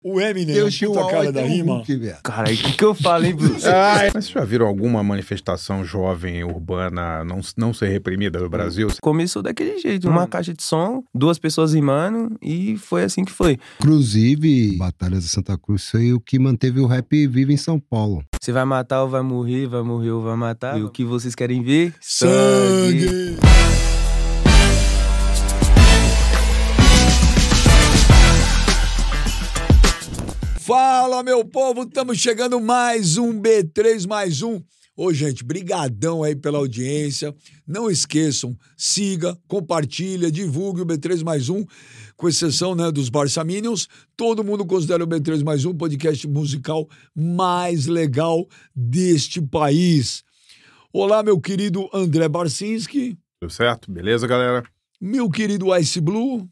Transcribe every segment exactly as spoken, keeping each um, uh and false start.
O Eminem é um puta cara da rima. Cara, o que que eu falo, hein, Bruce? Ai, mas vocês já viram alguma manifestação jovem, urbana, não, não ser reprimida no Brasil? Começou daquele jeito, uma caixa de som, duas pessoas rimando e foi assim que foi. Inclusive, Batalha de Santa Cruz foi o que manteve o rap vivo em São Paulo. Você vai matar ou vai morrer, vai morrer ou vai matar. E o que vocês querem ver? Sangue! Sangue. Fala, meu povo, estamos chegando mais um B três mais um. Ô, gente, brigadão aí pela audiência. Não esqueçam, siga, compartilha, divulgue o B três mais um, com exceção, né, dos Barçaminions. Todo mundo considera o B três mais um o podcast musical mais legal deste país. Olá, meu querido André Barcinski. Tudo certo? Beleza, galera? Meu querido Ice Blue.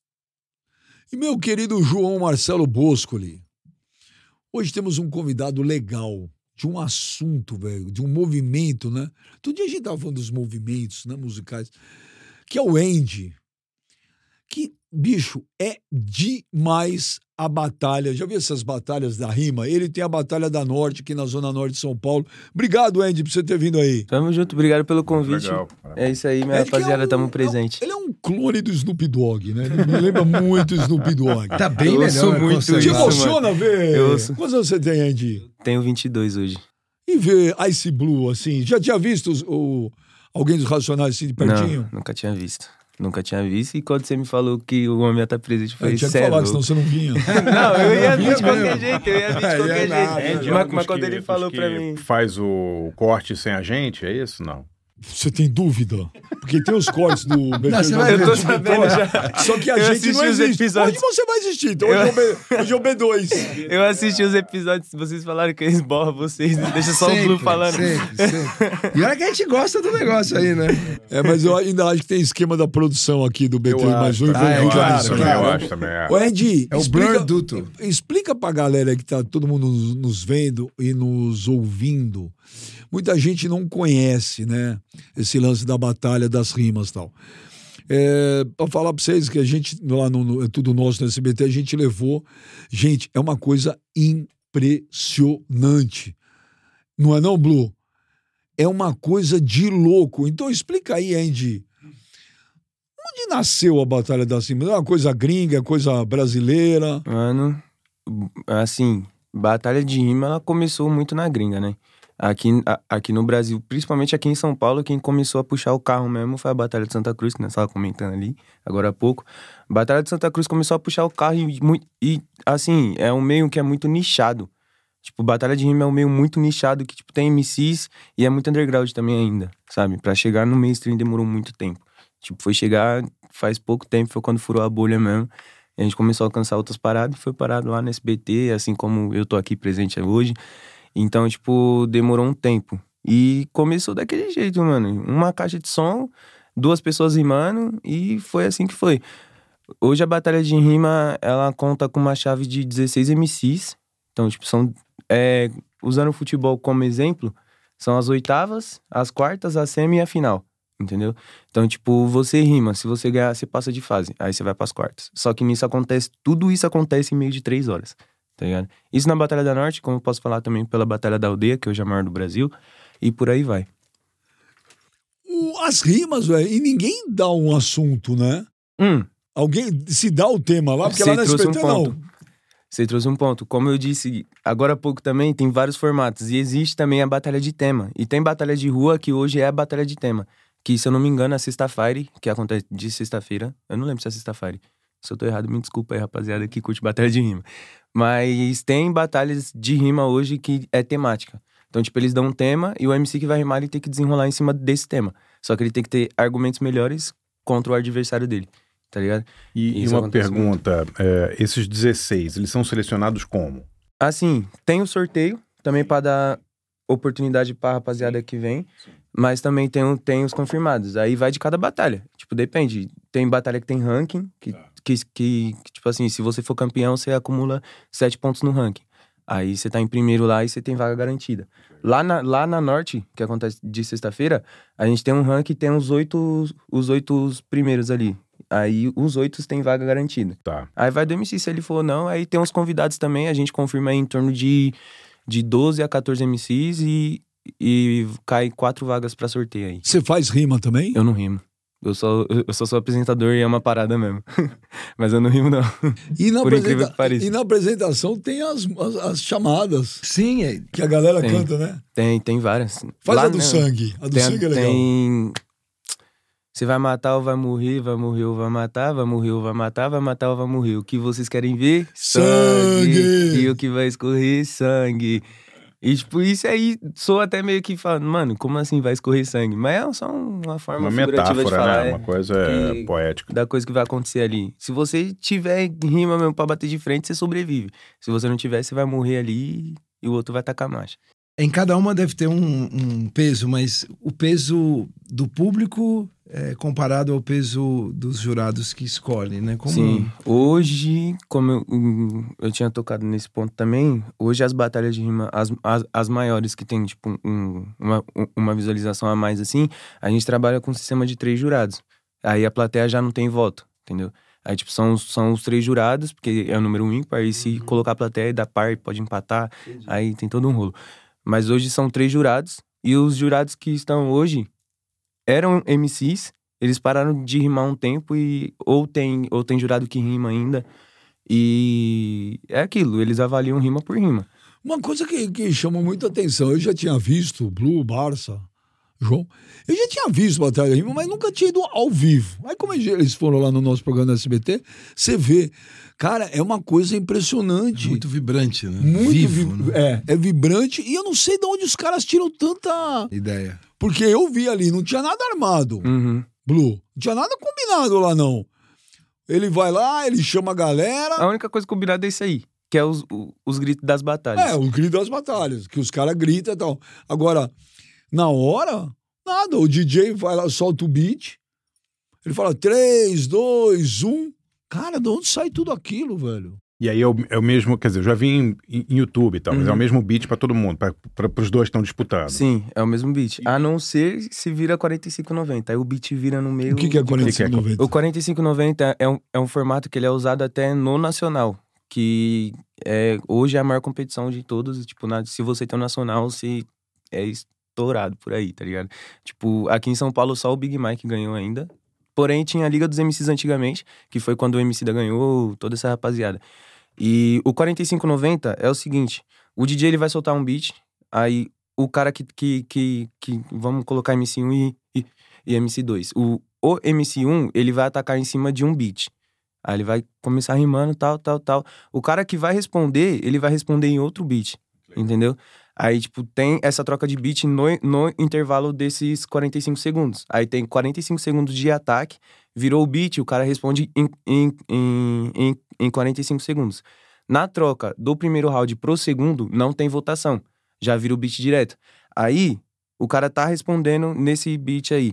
E meu querido João Marcelo Boscoli. Hoje temos um convidado legal, de um assunto, velho, de um movimento, né? Todo dia a gente tava falando dos movimentos, né, musicais, que é o Andy. Que, bicho, é demais a batalha. Já viu essas batalhas da rima? Ele tem a Batalha da Norte, aqui na Zona Norte de São Paulo. Obrigado, Andy, por você ter vindo aí. Tamo junto, obrigado pelo convite. Legal. É isso aí, minha Andy, que rapaziada, é um- tamo é um- presente. Ele é um clone do Snoop Dogg, né? Ele me lembra muito o Snoop Dogg. Tá bem Eu melhor. sou né, muito conceito. Te isso, emociona ver? Eu ouço. Quantos anos você tem, Andy? Tenho vinte e dois hoje. E ver Ice Blue, assim, já tinha visto os- o, alguém dos Racionais assim de pertinho? Não, nunca tinha visto. Nunca tinha visto. E quando você me falou que o homem ia estar presente, eu Eu falei, tinha que sério. falar, senão você não vinha. Não, eu ia vir de Não, qualquer não. jeito, eu ia vir de Aí é qualquer nada, jeito. é Mas, Dos mas quando que- ele dos falou que pra mim... faz o corte sem a gente, é isso? Não. Você tem dúvida? Porque tem os cortes do B T. Não, você vai Eu ver. tô sabendo já. Só que a Eu gente não assisti os existe. episódios. Hoje você vai existir. Então hoje, Eu- é o B, hoje é o B dois. Eu assisti os episódios, vocês falaram que eles borram vocês, deixa só Sempre, o Blue falando. Sempre, sempre. E olha que a gente gosta do negócio aí, né? É, mas eu ainda acho que tem esquema da produção aqui do B três mais acho um. também, Ah, é eu claro, acho também, claro. eu acho também. é. Ô, Andy, É o explica, Blur Duto. explica pra galera que tá todo mundo nos, nos vendo e nos ouvindo. Muita gente não conhece, né, esse lance da batalha das rimas e tal. É, pra falar pra vocês que a gente, lá no, no- é tudo nosso no S B T, a gente levou. Gente, é uma coisa impressionante. Não é não, Blue? É uma coisa de louco. Então explica aí, Andy. Onde nasceu a Batalha das Rimas? É uma coisa gringa, é coisa brasileira? Mano, assim, batalha de rima, ela começou muito na gringa, né? Aqui, a- aqui no Brasil, principalmente aqui em São Paulo, quem começou a puxar o carro mesmo foi a Batalha de Santa Cruz, que nós estávamos comentando ali, agora há pouco. A Batalha de Santa Cruz começou a puxar o carro e, mui- e, assim, é um meio que é muito nichado. Tipo, batalha de rima é um meio muito nichado, que, tipo, tem M Cs e é muito underground também ainda, sabe? Pra chegar no mainstream demorou muito tempo. Tipo, foi chegar faz pouco tempo, foi quando furou a bolha mesmo. E a gente começou a alcançar outras paradas e foi parado lá no S B T, assim como eu tô aqui presente hoje. Então, tipo, demorou um tempo. E começou daquele jeito, mano. Uma caixa de som, duas pessoas rimando e foi assim que foi. Hoje a batalha de rima, ela conta com uma chave de dezesseis M Cs. Então, tipo, são... É, usando o futebol como exemplo, são as oitavas, as quartas, a semi e a final. Entendeu? Então, tipo, você rima. Se você ganhar, você passa de fase. Aí você vai pras quartas. Só que nisso acontece... Tudo isso acontece em meio de três horas. Tá ligado? Isso na Batalha da Norte, como eu posso falar também pela Batalha da Aldeia, que hoje é a maior do Brasil. E por aí vai. O- as rimas, velho, e ninguém dá um assunto, né? Hum, Alguém se dá o tema lá, porque Você lá no trouxe um S B T não. ponto. Você trouxe um ponto. Como eu disse, agora há pouco também, tem vários formatos. E existe também a batalha de tema. E tem batalha de rua, que hoje é a batalha de tema. Que, se eu não me engano, é sexta-feira, que acontece de sexta-feira. Eu não lembro se é sexta-feira. Se eu tô errado, me desculpa aí, rapaziada, que curte batalha de rima. Mas tem batalhas de rima hoje que é temática. Então, tipo, eles dão um tema e o M C que vai rimar, ele tem que desenrolar em cima desse tema. Só que ele tem que ter argumentos melhores contra o adversário dele. Tá ligado? E, e Isso uma acontece pergunta, é, esses dezesseis, eles são selecionados como? Assim, tem o sorteio, também pra dar oportunidade pra rapaziada que vem, mas também tem, o- tem os confirmados. Aí vai de cada batalha. Tipo, depende. Tem batalha que tem ranking, que, que, que, que, tipo assim, se você for campeão, você acumula sete pontos no ranking. Aí você tá em primeiro lá e você tem vaga garantida. Lá na, lá na Norte, que acontece de sexta-feira, a gente tem um ranking e tem os oito, os oito primeiros ali. Aí os oito têm vaga garantida. Tá. Aí vai do M C, se ele for não, aí tem uns convidados também, a gente confirma aí em torno de, de doze a quatorze M Cs e, e cai quatro vagas pra sorteio aí. Você faz rima também? Eu não rimo. Eu só, eu só sou apresentador e é uma parada mesmo. Mas eu não rimo, não. E na, Por apresenta... incrível que pareça. e na apresentação tem as, as, as chamadas Sim, é. que a galera Tem. canta, né? Tem, tem várias. Faz Lá, a do né, sangue. A do tem, sangue é legal. Tem... Você vai matar ou vai morrer, vai morrer ou vai matar, vai morrer ou vai matar, vai matar ou vai morrer. O que vocês querem ver? Sangue! E o que vai escorrer? Sangue. E, tipo, isso aí, sou até meio que falando, mano, como assim vai escorrer sangue? Mas é só uma forma Uma figurativa metáfora, de falar, né? é, Uma coisa é, que- poética. da coisa que vai acontecer ali. Se você tiver rima mesmo pra bater de frente, você sobrevive. Se você não tiver, você vai morrer ali e o outro vai tacar marcha. Em cada uma deve ter um, um peso, mas o peso do público é comparado ao peso dos jurados que escolhem, né? Como... Sim, hoje, como eu, hum, eu tinha tocado nesse ponto também, hoje as batalhas de rima, as, as, as maiores que tem, tipo, um, uma, uma visualização a mais assim, a gente trabalha com um sistema de três jurados. Aí a plateia já não tem voto, entendeu? Aí, tipo, são, são os três jurados, porque é o número ímpar, aí se colocar a plateia dá par, pode empatar, aí tem todo um rolo. Mas hoje são três jurados, e os jurados que estão hoje eram M Cs, eles pararam de rimar um tempo e ou tem, ou tem jurado que rima ainda. E é aquilo, eles avaliam rima por rima. Uma coisa que, que chama muita atenção, eu já tinha visto Blue, Barça, João, eu já tinha visto Batalha de Rima, mas nunca tinha ido ao vivo. Aí como eles foram lá no nosso programa da S B T, você vê, cara, é uma coisa impressionante. Muito vibrante, né? Muito Vivo, vi- né? É, é vibrante e eu não sei de onde os caras tiram tanta... Ideia. Porque eu vi ali, não tinha nada armado, Uhum. Blue, não tinha nada combinado lá não. Ele vai lá, ele chama a galera... A única coisa combinada é isso aí, que é os, o- os gritos das batalhas. É, o grito das batalhas, que os caras gritam e tal. Agora, na hora, nada. O D J vai lá, solta o beat. Ele fala três, dois, um. Cara, de onde sai tudo aquilo, velho? E aí é o, é o mesmo, quer dizer, eu já vi em, em YouTube e tal, mas é o Uhum. mesmo beat pra todo mundo, pra, pra, pros dois que estão disputando. Sim, é o mesmo beat. A não ser se vira quarenta e cinco e noventa. Aí o beat vira no meio. O que, que é de- quarenta e cinco que é? noventa? O quarenta e cinco e noventa é um, é um formato que ele é usado até no nacional. Que é, hoje é a maior competição de todos. Tipo, na- se você tem o nacional, você é estourado por aí, tá ligado? Tipo, aqui em São Paulo só o Big Mike ganhou ainda. Porém, tinha a Liga dos M Cs antigamente, que foi quando o Emicida ganhou, toda essa rapaziada. E o quarenta e cinco e noventa é o seguinte: o D J ele vai soltar um beat, aí o cara que. que, que, que vamos colocar M C um e, e, e M C dois. O, o M C um, ele vai atacar em cima de um beat. Aí ele vai começar rimando, tal, tal, tal. O cara que vai responder, ele vai responder em outro beat, entendeu? Aí, tipo, tem essa troca de beat no, no intervalo desses quarenta e cinco segundos. Aí tem quarenta e cinco segundos de ataque, virou o beat, o cara responde em, em, em, em, em quarenta e cinco segundos. Na troca do primeiro round pro segundo, não tem votação. Já vira o beat direto. Aí, o cara tá respondendo nesse beat aí.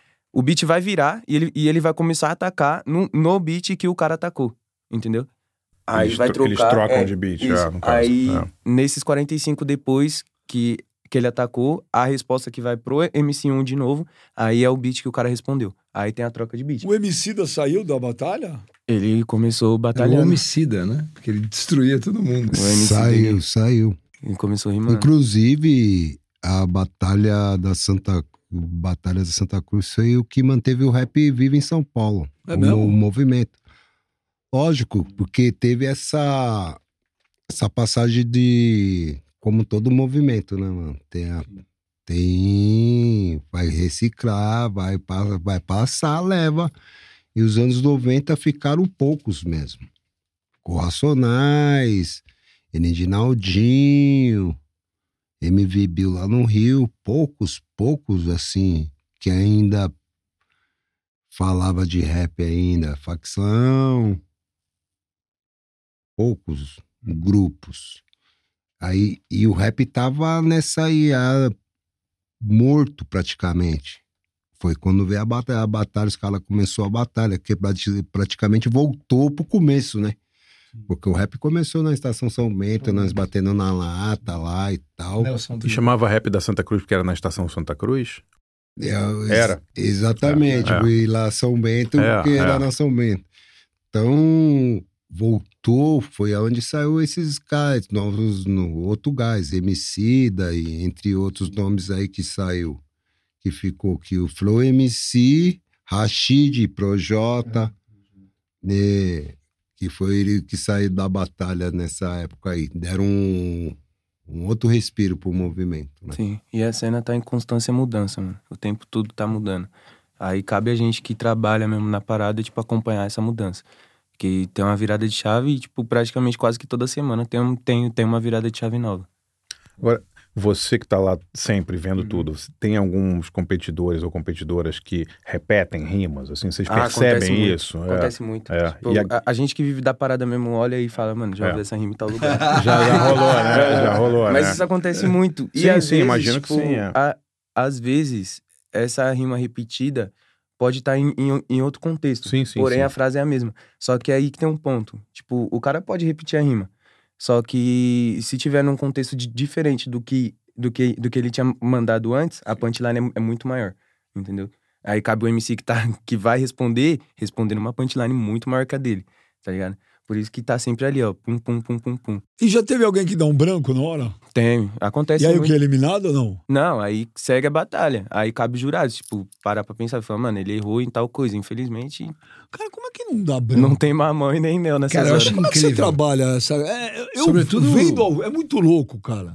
O beat vai virar e ele, e ele vai começar a atacar no, no beat que o cara atacou, entendeu? Aí Eles, vai tro- eles trocar... trocam é, de beat, isso. já, no caso. Aí, É. nesses quarenta e cinco depois que, que ele atacou, a resposta que vai pro M C um de novo, aí é o beat que o cara respondeu. Aí tem a troca de beat. O Emicida saiu da batalha? Ele começou É o batalhando. homicida, né? Porque ele destruía todo mundo. O M C Saiu, dele. saiu. Ele começou rimando. Inclusive, a batalha da Santa Batalha da Santa Cruz foi o que manteve o rap vivo em São Paulo. É o, mesmo? o movimento. Lógico, porque teve essa, essa passagem de... Como todo movimento, né, mano? Tem, a- tem vai reciclar, vai, pa- vai passar, leva. E os anos noventa ficaram poucos mesmo. Com Racionais, Enedinaldinho, M V Bill lá no Rio, poucos, poucos, assim, que ainda falava de rap ainda, facção, poucos grupos. Aí, e o rap tava nessa aí, ah, morto praticamente. Foi quando veio a batalha, a batalha, os caras começou a batalha, que prati- praticamente voltou pro começo, né? Porque o rap começou na Estação São Bento, nós batendo na lata lá e tal. Nelson E chamava rap da Santa Cruz porque era na Estação Santa Cruz? É, Era. Exatamente, É, é. fui lá São Bento, É, porque é. era na São Bento. Então, voltou, foi aonde saiu esses gás, novos, no, outro gás, Emicida, e entre outros nomes aí que saiu, que ficou aqui, o Flow M C, Rashid, Projota, né, que foi ele que saiu da batalha nessa época aí, deram um, um outro respiro pro movimento, né? Sim, e a cena tá em constância mudança, mano. O tempo todo tá mudando. Aí cabe a gente que trabalha mesmo na parada, tipo, acompanhar essa mudança. Que tem uma virada de chave e, tipo, praticamente quase que toda semana tem, um, tem, tem uma virada de chave nova. Agora, você que tá lá sempre vendo tudo, tem alguns competidores ou competidoras que repetem rimas, assim, vocês Ah, acontece percebem muito, isso? É. Acontece muito. É. Tipo, E a- a... A gente que vive da parada mesmo olha e fala, mano, já É. ouvi essa rima em tal lugar. Já, já rolou, né? Já rolou, Mas né? isso acontece muito. E Sim, às sim, vezes, imagino que tipo, sim, é. a- às vezes, essa rima repetida pode estar em, em, em outro contexto. Sim, sim, Porém, sim. a frase é a mesma. Só que é aí que tem um ponto. Tipo, o cara pode repetir a rima. Só que se tiver num contexto de- diferente do que, do, que, do que ele tinha mandado antes, a punchline é, é muito maior. Entendeu? Aí cabe o M C que, tá, que vai responder, respondendo uma punchline muito maior que a dele. Tá ligado? Por isso que tá sempre ali, ó. Pum, pum, pum, pum, pum. E já teve alguém que dá um branco na hora? Tem. Acontece E aí o muito. que? Eliminado ou não? Não, aí segue a batalha. Aí cabe os jurados, tipo, parar pra pensar e falar, mano, ele errou em tal coisa. Infelizmente, Cara, como é que não dá branco? não tem mamão e nem mel nessas Cara, eu horas. acho Como é que você incrível. trabalha essa... É, eu Sobretudo- vendo... ao- É muito louco, cara.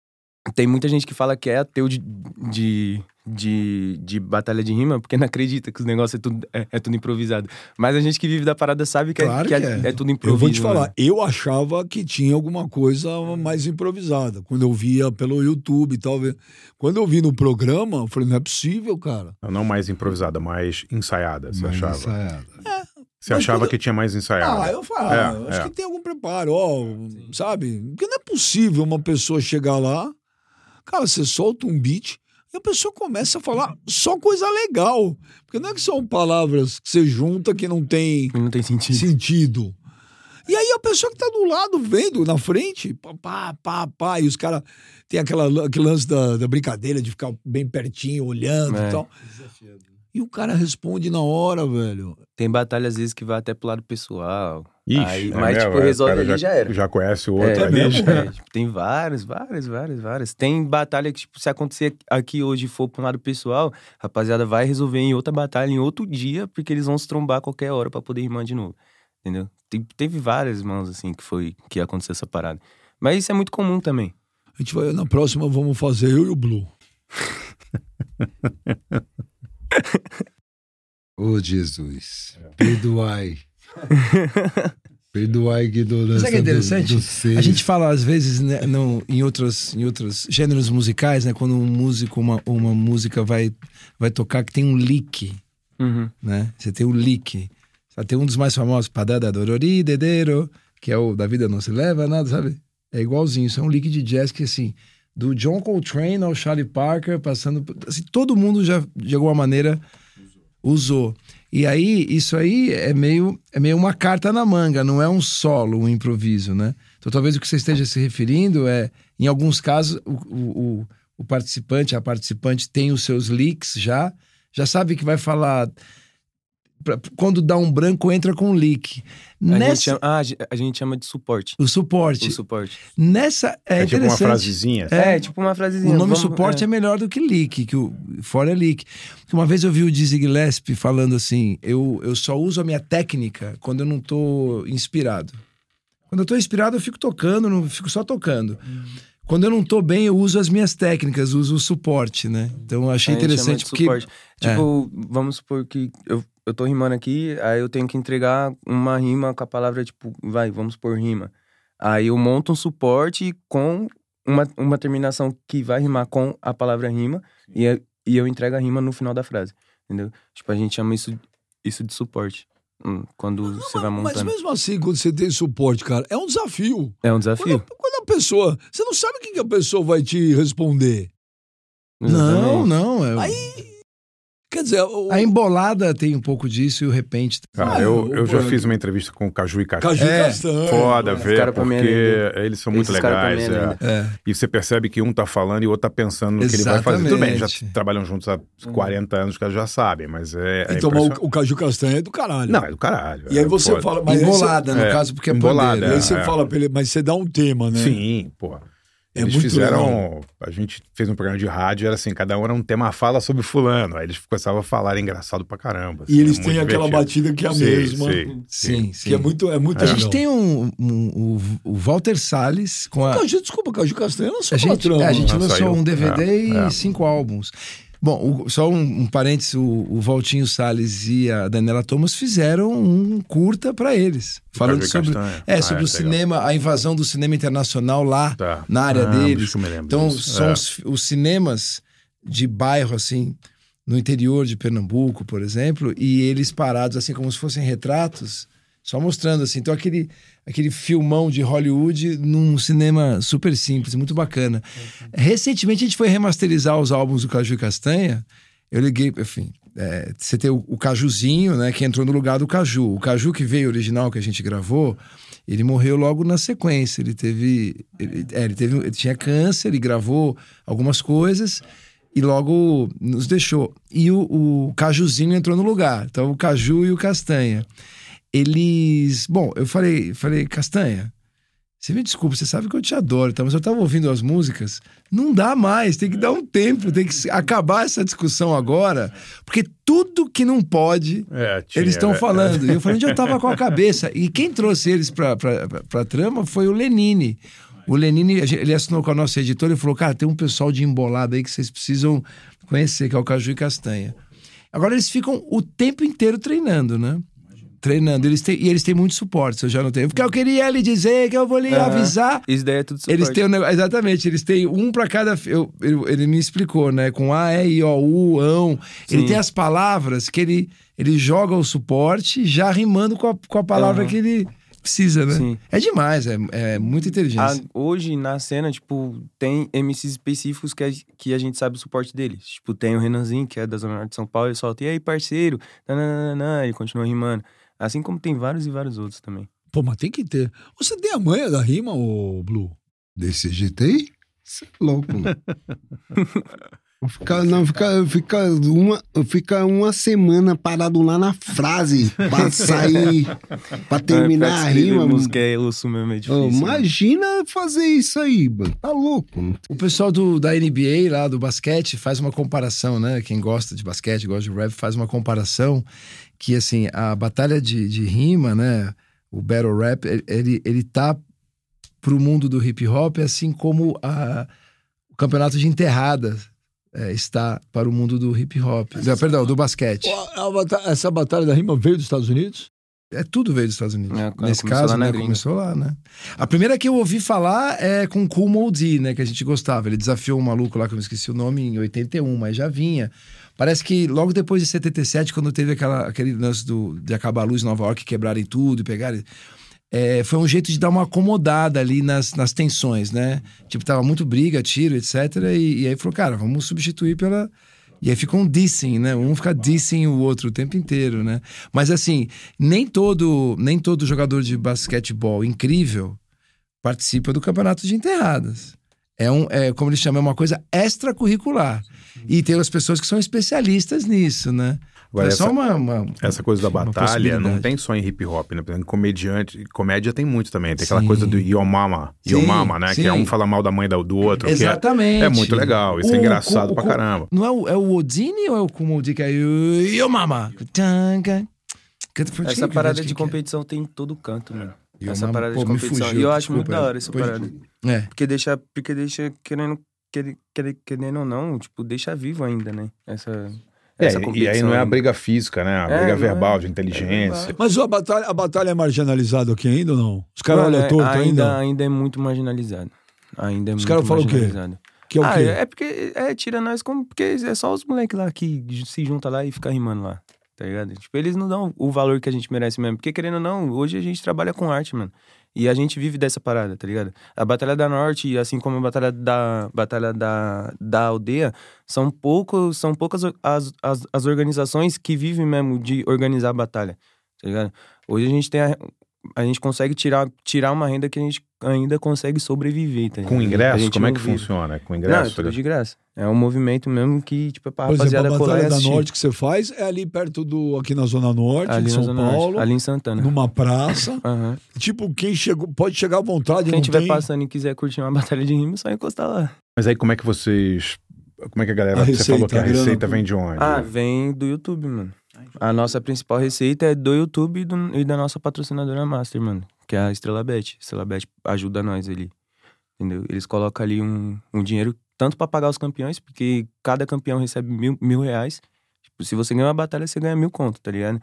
Tem muita gente que fala que é ateu de, de, de, de batalha de rima, porque não acredita que os negócios é tudo, é, é tudo improvisado. Mas a gente que vive da parada sabe que, Claro é, que que é, é. é tudo Eu improviso. vou te falar, mano. eu achava que tinha alguma coisa mais improvisada. Quando eu via pelo YouTube e tal. Quando eu vi no programa, eu falei, não é possível, cara. Não mais improvisada, mais ensaiada, você Mais achava? ensaiada. Você Mas achava quando- que tinha mais ensaiada? Ah, eu falo, ah, É, eu acho é. que tem algum preparo, ó, sabe? Porque não é possível uma pessoa chegar lá, cara, você solta um beat e a pessoa começa a falar só coisa legal. Porque não é que são palavras que você junta que não tem Não tem sentido. sentido. E aí a pessoa que tá do lado, vendo, na frente, pá, pá, pá, pá, e os caras tem aquela, aquele lance da, da brincadeira de ficar bem pertinho, olhando É. e tal. E o cara responde na hora, velho. Tem batalha, às vezes, que vai até pro lado pessoal. Ixi, Aí, é mas, mesmo, tipo, é, resolve o cara ali já era. Já conhece o outro É, ali. mesmo? já- É, tipo, tem várias, várias, várias, várias. Tem batalha que, tipo, se acontecer aqui hoje e for pra um lado pessoal, rapaziada vai resolver em outra batalha, em outro dia, porque eles vão se trombar a qualquer hora pra poder rimar de novo. Entendeu? Tem- teve várias mãos, assim, que foi que aconteceu essa parada. Mas isso é muito comum também. A gente vai, na próxima, vamos fazer eu e o Blue. Ô, Jesus, perdoai. Perdoai a ignorância. Sabe o que é interessante? do- dos seres. A gente fala, às vezes, né, no, em, outros, em outros gêneros musicais, né? Quando um músico, uma, uma música vai, vai tocar, que tem um lick, Uhum. né? Você tem o lick. Sabe, tem um dos mais famosos, Padada Dorori Dedero, que é o Da Vida Não Se Leva a Nada, sabe? É igualzinho, isso é um lick de jazz que, assim, do John Coltrane ao Charlie Parker, passando... por- Assim, todo mundo já, de alguma maneira, usou. E aí, isso aí é meio, é meio uma carta na manga, não é um solo, um improviso, né? Então, talvez o que você esteja se referindo é, em alguns casos, o, o, o- o participante, a participante tem os seus licks já, já sabe que vai falar... pra- quando dá um branco, entra com um lick. A, gente Nessa, chama, ah, a ge- a gente chama de suporte. o suporte. O suporte. Nessa é, É tipo uma interessante. frasezinha. É, tipo uma frasezinha. O nome vamos- suporte é. melhor do que leak, que o fora é leak. Uma vez eu vi o Dizzy Gillespie falando assim, eu, eu só uso a minha técnica quando eu não tô inspirado. Quando eu tô inspirado, eu fico tocando, não fico só tocando. Quando eu não tô bem, eu uso as minhas técnicas, uso o suporte, né? Então eu achei A gente chama interessante de porque... suporte. Tipo, vamos supor que eu, eu tô rimando aqui, aí eu tenho que entregar uma rima com a palavra, tipo, vai, vamos por rima. Aí eu monto um suporte com uma, uma terminação que vai rimar com a palavra rima e, eu- e eu entrego a rima no final da frase, entendeu? Tipo, a gente chama isso, isso de suporte. hum, Quando você vai Mas montando. mesmo assim, quando você tem suporte, cara, é um desafio. É um Quando, desafio. quando a pessoa... Você não sabe o que que a pessoa vai te responder. Não, Exatamente. não. É... Aí... Quer dizer, o... A embolada tem um pouco disso e o repente. Cara, Ah, eu, o- eu já o- fiz uma entrevista com o Caju e Castanha. Caju e É, Castanha. Foda Esse ver, cara pra mim é porque lindo. eles são muito Esses caras pra legais. mim é é. lindo. É. E você percebe que um tá falando e o outro tá pensando no que ele vai fazer. Tudo bem, já Exatamente. trabalham juntos há quarenta anos, que eles já sabem, mas é. é Então, mas impressionante. o, o Caju Castanha é do caralho. Não, é do caralho. E aí é você foda. fala... Mas aí você- Embolada, no é, caso, porque é embolada, pandeiro. Aí você É. fala pra ele, mas você dá um tema, né? Sim, pô. É Eles muito fizeram. legal. A gente fez um programa de rádio, era assim, cada um era um tema, fala sobre fulano. Aí eles começavam a falar, era engraçado pra caramba. E assim, eles é têm muito aquela divertido. batida que é a Sim, mesma. sim. Sim, sim. Que é muito, é muito A legal. gente tem um, um- o, o Walter Salles com a. Caju, desculpa, Caju Castanha não sou A gente, patrão. a gente Não, lançou saiu. um D V D É, e é. cinco álbuns. Bom, o- só um, um parênteses, o, o Valtinho Salles e a Daniela Thomas fizeram um curta pra eles. Falando Caju e sobre, Castanha. é, Ah, sobre é, o cinema, a invasão do cinema internacional lá Tá. na área Ah, deles. acho que eu me lembro Então, disso. são É. os, os cinemas de bairro, assim, no interior de Pernambuco, por exemplo, e eles parados, assim, como se fossem retratos, só mostrando, assim. Então, aquele, aquele filmão de Hollywood num cinema super simples, muito bacana. Recentemente, a gente foi remasterizar os álbuns do Caju e Castanha. Eu liguei, enfim, é, você tem o, o Cajuzinho, né, que entrou no lugar do Caju. O Caju que veio original, que a gente gravou, ele morreu logo na sequência. Ele teve, ele, é, ele teve, ele tinha câncer, ele gravou algumas coisas e logo nos deixou. E o, o Cajuzinho entrou no lugar. Então, o Caju e o Castanha. Eles, bom, eu falei, falei, Castanha, você me desculpa, você sabe que eu te adoro, tá? Mas eu tava ouvindo as músicas, não dá mais, tem que dar um tempo, tem que acabar essa discussão agora, porque tudo que não pode, É, tinha, eles estão é, falando. E eu falei, onde eu tava com a cabeça? E quem trouxe eles pra, pra, pra, pra trama foi o Lenine. O Lenine, a gente- ele assinou com a nossa editora e falou, cara, tem um pessoal de embolada aí que vocês precisam conhecer, que é o Caju e Castanha. Agora eles ficam o tempo inteiro treinando, né? Treinando. Eles têm, e eles têm muito suporte, eu já não tenho. Porque eu queria lhe dizer que eu vou lhe Aham. avisar. Isso daí é tudo suporte. Eles têm um negócio, exatamente, eles têm um pra cada. Eu, eu- ele me explicou, né? Com A, E, I, O, U, ão. Ele Sim. tem as palavras que ele, ele joga o suporte já rimando com a, com a palavra Aham. que ele precisa, né? Sim. É demais, é, é muita inteligência. Ah, hoje, na cena, tipo, tem M Cs específicos que a, que a gente sabe o suporte deles. Tipo, tem o Renanzinho, que é da Zona Norte de São Paulo, ele solta, e aí, parceiro? Nananana, ele continua rimando. Assim como tem vários e vários outros também. Pô, mas tem que ter. Você tem a manha da rima, ô Blue? Desse jeito aí? Você é louco, mano. Ficar, não, ficar fica uma, fica uma semana parado lá na frase pra sair, pra terminar a rima. mano. música é osso mesmo, é difícil. Ô, né? imagina fazer isso aí, mano. Tá louco. mano. O pessoal do, da N B A lá, do basquete, faz uma comparação, né? Quem gosta de basquete, gosta de rap, faz uma comparação que, assim, a batalha de, de rima, né? O battle rap, ele, ele, ele tá pro mundo do hip hop, assim como a, o campeonato de enterrada é, está para o mundo do hip hop. Não, perdão, do basquete. A- a bata- Essa batalha da rima veio dos Estados Unidos? É tudo veio dos Estados Unidos. É, ela Nesse começou caso, lá na né? gringa. Começou lá, né? A primeira que eu ouvi falar é com Kool Moe Dee, né? Que a gente gostava. Ele desafiou um maluco lá, que eu me esqueci o nome, em oitenta e um, mas já vinha. Parece que logo depois de setenta e sete, quando teve aquela, aquele lance do, de acabar a luz em Nova York, quebrarem tudo e pegarem... É, foi um jeito de dar uma acomodada ali nas, nas tensões, né? Tipo, tava muito briga, tiro, etcétera. E, e aí falou, cara, vamos substituir pela... E aí fica um dissing, né? Um fica dissing o outro o tempo inteiro, né? Mas assim, nem todo, nem todo jogador de basquetebol incrível participa do campeonato de enterradas. É, um, é como eles chamam, é uma coisa extracurricular. E tem as pessoas que são especialistas nisso, né? Agora, é só essa- uma, uma- Essa coisa da uma batalha não possibilidade. tem só em hip hop, né? Por exemplo, comediante, comédia tem muito também. Tem aquela Sim. coisa do Yo Mama, Yo Sim, Mama, né? sim. Que é um fala mal da mãe do do outro. que é- Exatamente. É, muito legal, isso é O- engraçado o- pra o- caramba. Não é o, é o Odini ou é o Kumodi que é o Yo Mama? Tanga. Essa parada de competição tem em todo canto, mano. Yo Essa Mama, parada pô, de me competição. fugiu, e eu acho desculpa, muito da hora essa depois- parada. É. Porque deixa, porque deixa querendo, querendo, querendo, querendo ou não, tipo, deixa vivo ainda, né? Essa, É, essa e competição. aí não é a ainda. briga física, né? A É, briga não verbal, é. de inteligência. É Mas a batalha, a batalha é marginalizada aqui ainda ou não? Os caras Mano, olham é- torto ainda, ainda? ainda é muito marginalizado. Ainda é Os muito caras falam o quê? marginalizado. Que é o ah, quê? é, é porque é, tira nós como. Porque é só os moleques lá que se juntam lá e ficam rimando lá. Tá ligado? Tipo, eles não dão o valor que a gente merece mesmo. Porque, querendo ou não, hoje a gente trabalha com arte, mano. E a gente vive dessa parada, tá ligado? A Batalha da Norte, assim como a Batalha da, Batalha da, da Aldeia, são, pouco, são poucas as, as, as organizações que vivem mesmo de organizar a batalha, tá ligado? Hoje a gente tem a, a gente consegue tirar, tirar uma renda que a gente ainda consegue sobreviver, tá ligado? Com ingresso, como é que vive. funciona? Com Não, ingresso? é tudo de graça. É um movimento mesmo que, tipo, é pra Por exemplo, rapaziada a colar e Batalha da assistir. Norte que você faz é ali perto do... Aqui na Zona Norte, Ali de na São Zona Paulo. Norte, ali em Santana. Numa praça. Aham. Tipo, quem chegou... Pode chegar à vontade, Quem não estiver tem... passando e quiser curtir uma batalha de rima, é só encostar lá. Mas aí como é que vocês... Como é que a galera... A você receita, falou que a a grana, receita tudo. vem de onde? Ah, vem do YouTube, mano. A nossa principal receita é do YouTube e, do, e da nossa patrocinadora Master, mano. Que é a Estrela Bet. Estrela Bet ajuda nós ali. Entendeu? Eles colocam ali um, um dinheiro tanto pra pagar os campeões, porque cada campeão recebe mil, mil reais. Tipo, se você ganha uma batalha, você ganha mil conto, tá ligado?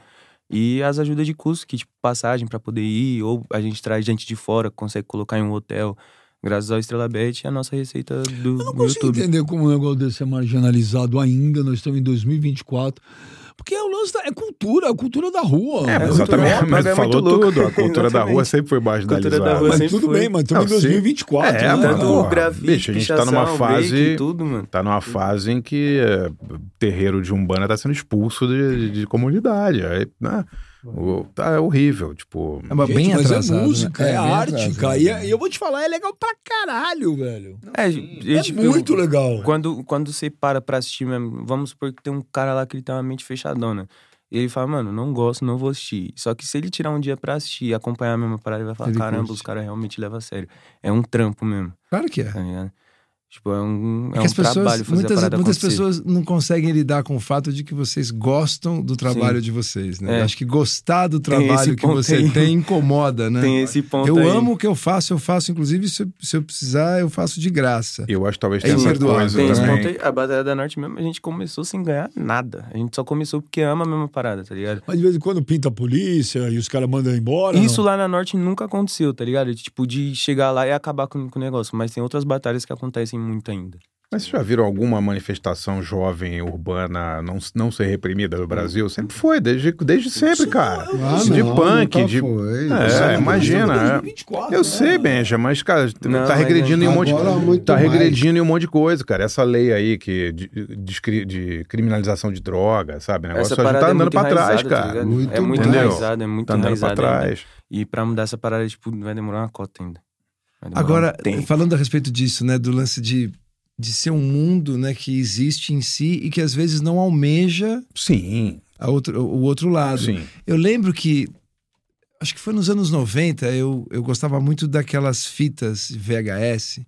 E as ajudas de custo, que tipo, passagem pra poder ir, ou a gente traz gente de fora, consegue colocar em um hotel. Graças ao Estrela Bet, é a nossa receita do, Eu não do consigo YouTube. entender como um negócio desse é marginalizado ainda. Nós estamos em dois mil e vinte e quatro. Porque o lance da, é cultura, a cultura da rua. É, mas É exatamente, muito mas louco, é falou muito louco. tudo. A cultura da rua Exatamente. sempre foi marginalizada. Cultura da rua Mas sempre tudo foi. bem, mas estamos em Não, sim. dois mil e vinte e quatro. É, né? mano. Tanto Porra, o grafite, bicho, a gente tá numa pichação, fase- break, tudo, mano. Tá numa fase em que é, terreiro de Umbanda tá sendo expulso de, de comunidade. Aí, né? O- tá, é horrível, tipo... É uma Gente, bem mas atrasado, é música, né? é, É bem arte, atrasado, cara. E, né? é- e eu vou te falar, é legal pra caralho, velho. É, É gente, muito eu- legal. Quando, quando você para pra assistir mesmo, vamos supor que tem um cara lá que ele tem uma mente fechadona. E ele fala, mano, não gosto, não vou assistir. Só que se ele tirar um dia pra assistir e acompanhar a mesma parada, ele vai falar, Ele caramba, curte. os caras realmente levam a sério. É um trampo mesmo, Claro que é. tá ligado? Tipo, é um, é É que um as pessoas, trabalho fazer a muitas, parada muitas acontecer. pessoas não conseguem lidar com o fato de que vocês gostam do trabalho Sim. de vocês, né? É. Eu acho que gostar do Tem esse trabalho que ponto você aí. tem incomoda, né? Tem esse ponto eu aí. amo o que eu faço, eu faço, inclusive, se eu, se eu precisar, eu faço de graça. Eu acho que talvez É tenha essa imperdoável, coisa Tem esse também. ponto aí. A Batalha da Norte mesmo, a gente começou sem ganhar nada. A gente só começou porque ama a mesma parada, tá ligado? Mas de vez em quando pinta a polícia e os caras mandam embora. Isso não? lá na Norte nunca aconteceu, tá ligado? Tipo, de chegar lá e acabar com, com o negócio. Mas tem outras batalhas que acontecem muito ainda. Mas vocês já viram alguma manifestação jovem, urbana, não, não ser reprimida no Brasil? Sempre foi, desde, desde sempre, cara. Ah, de não, punk, nunca de... foi. É, Sabe? imagina. dois mil é. e vinte e quatro, Eu né? sei, Benja, mas, cara, Não, tá mas regredindo em um monte de... agora muito Tá mais. regredindo em um monte de coisa, cara. Essa lei aí que, de, de, cri- de criminalização de droga, sabe? O negócio Essa a gente parada tá é andando muito pra trás, enraizada, tá cara. ligado? Muito é muito mais. enraizado, é muito Tá andando pra enraizado ainda. trás. E pra mudar essa parada, tipo, vai demorar uma cota ainda. Vai demorar Agora, um tempo. falando a respeito disso, né, do lance de, de ser um mundo, né, que existe em si e que às vezes não almeja Sim, a outro, o outro lado. sim. Eu lembro que, acho que foi nos anos noventa, eu, eu gostava muito daquelas fitas V H S,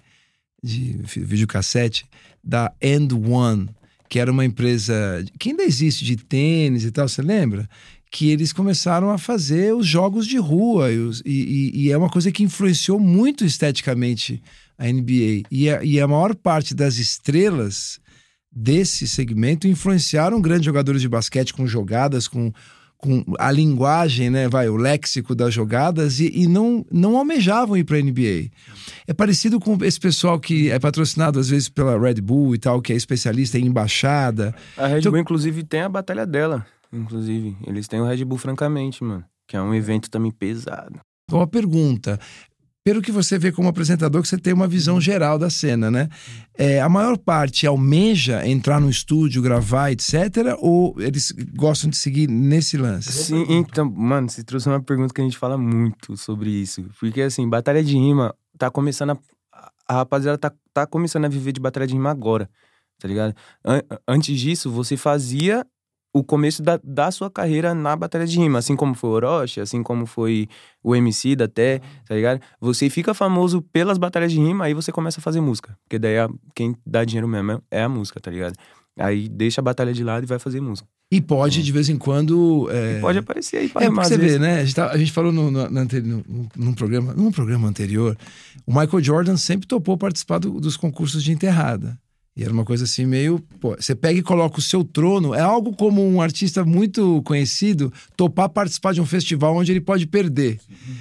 de fi- videocassete, da End One, que era uma empresa que ainda existe de tênis e tal, você lembra? Que eles começaram a fazer os jogos de rua e, os- e- e- e é uma coisa que influenciou muito esteticamente a N B A. E a, e a maior parte das estrelas desse segmento influenciaram grandes jogadores de basquete com jogadas, com, com a linguagem, né, vai, o léxico das jogadas e, e não, não almejavam ir para a N B A. É parecido com esse pessoal que é patrocinado às vezes pela Red Bull e tal, que é especialista em embaixada. A Red Então- Bull, inclusive, tem a batalha dela. Inclusive, eles têm o Red Bull Francamente, mano. Que é um evento também pesado. Então a pergunta, pelo que você vê como apresentador, que você tem uma visão geral da cena, né? É, a maior parte almeja entrar no estúdio, gravar, etcétera, ou eles gostam de seguir nesse lance? Sim, então, mano, você trouxe uma pergunta que a gente fala muito sobre isso. Porque, assim, batalha de rima tá começando a... A rapaziada tá, tá começando a viver de batalha de rima agora, tá ligado? An- antes disso, você fazia o começo da, da sua carreira na batalha de rima. Assim como foi o Orochi, assim como foi o M C da até, tá ligado? Você fica famoso pelas batalhas de rima, aí você começa a fazer música. Porque daí a, quem dá dinheiro mesmo é- é a música, tá ligado? Aí deixa a batalha de lado e vai fazer música. E pode, de vez em quando... É... Pode aparecer aí pra É, rimar porque às você vê, vezes. né? A gente, tá- a gente falou no, no, no ante- no- num, programa, num programa anterior, o Michael Jordan sempre topou participar do- dos concursos de enterrada. E era uma coisa assim meio... Pô, você pega e coloca o seu trono. É algo como um artista muito conhecido topar participar de um festival onde ele pode perder.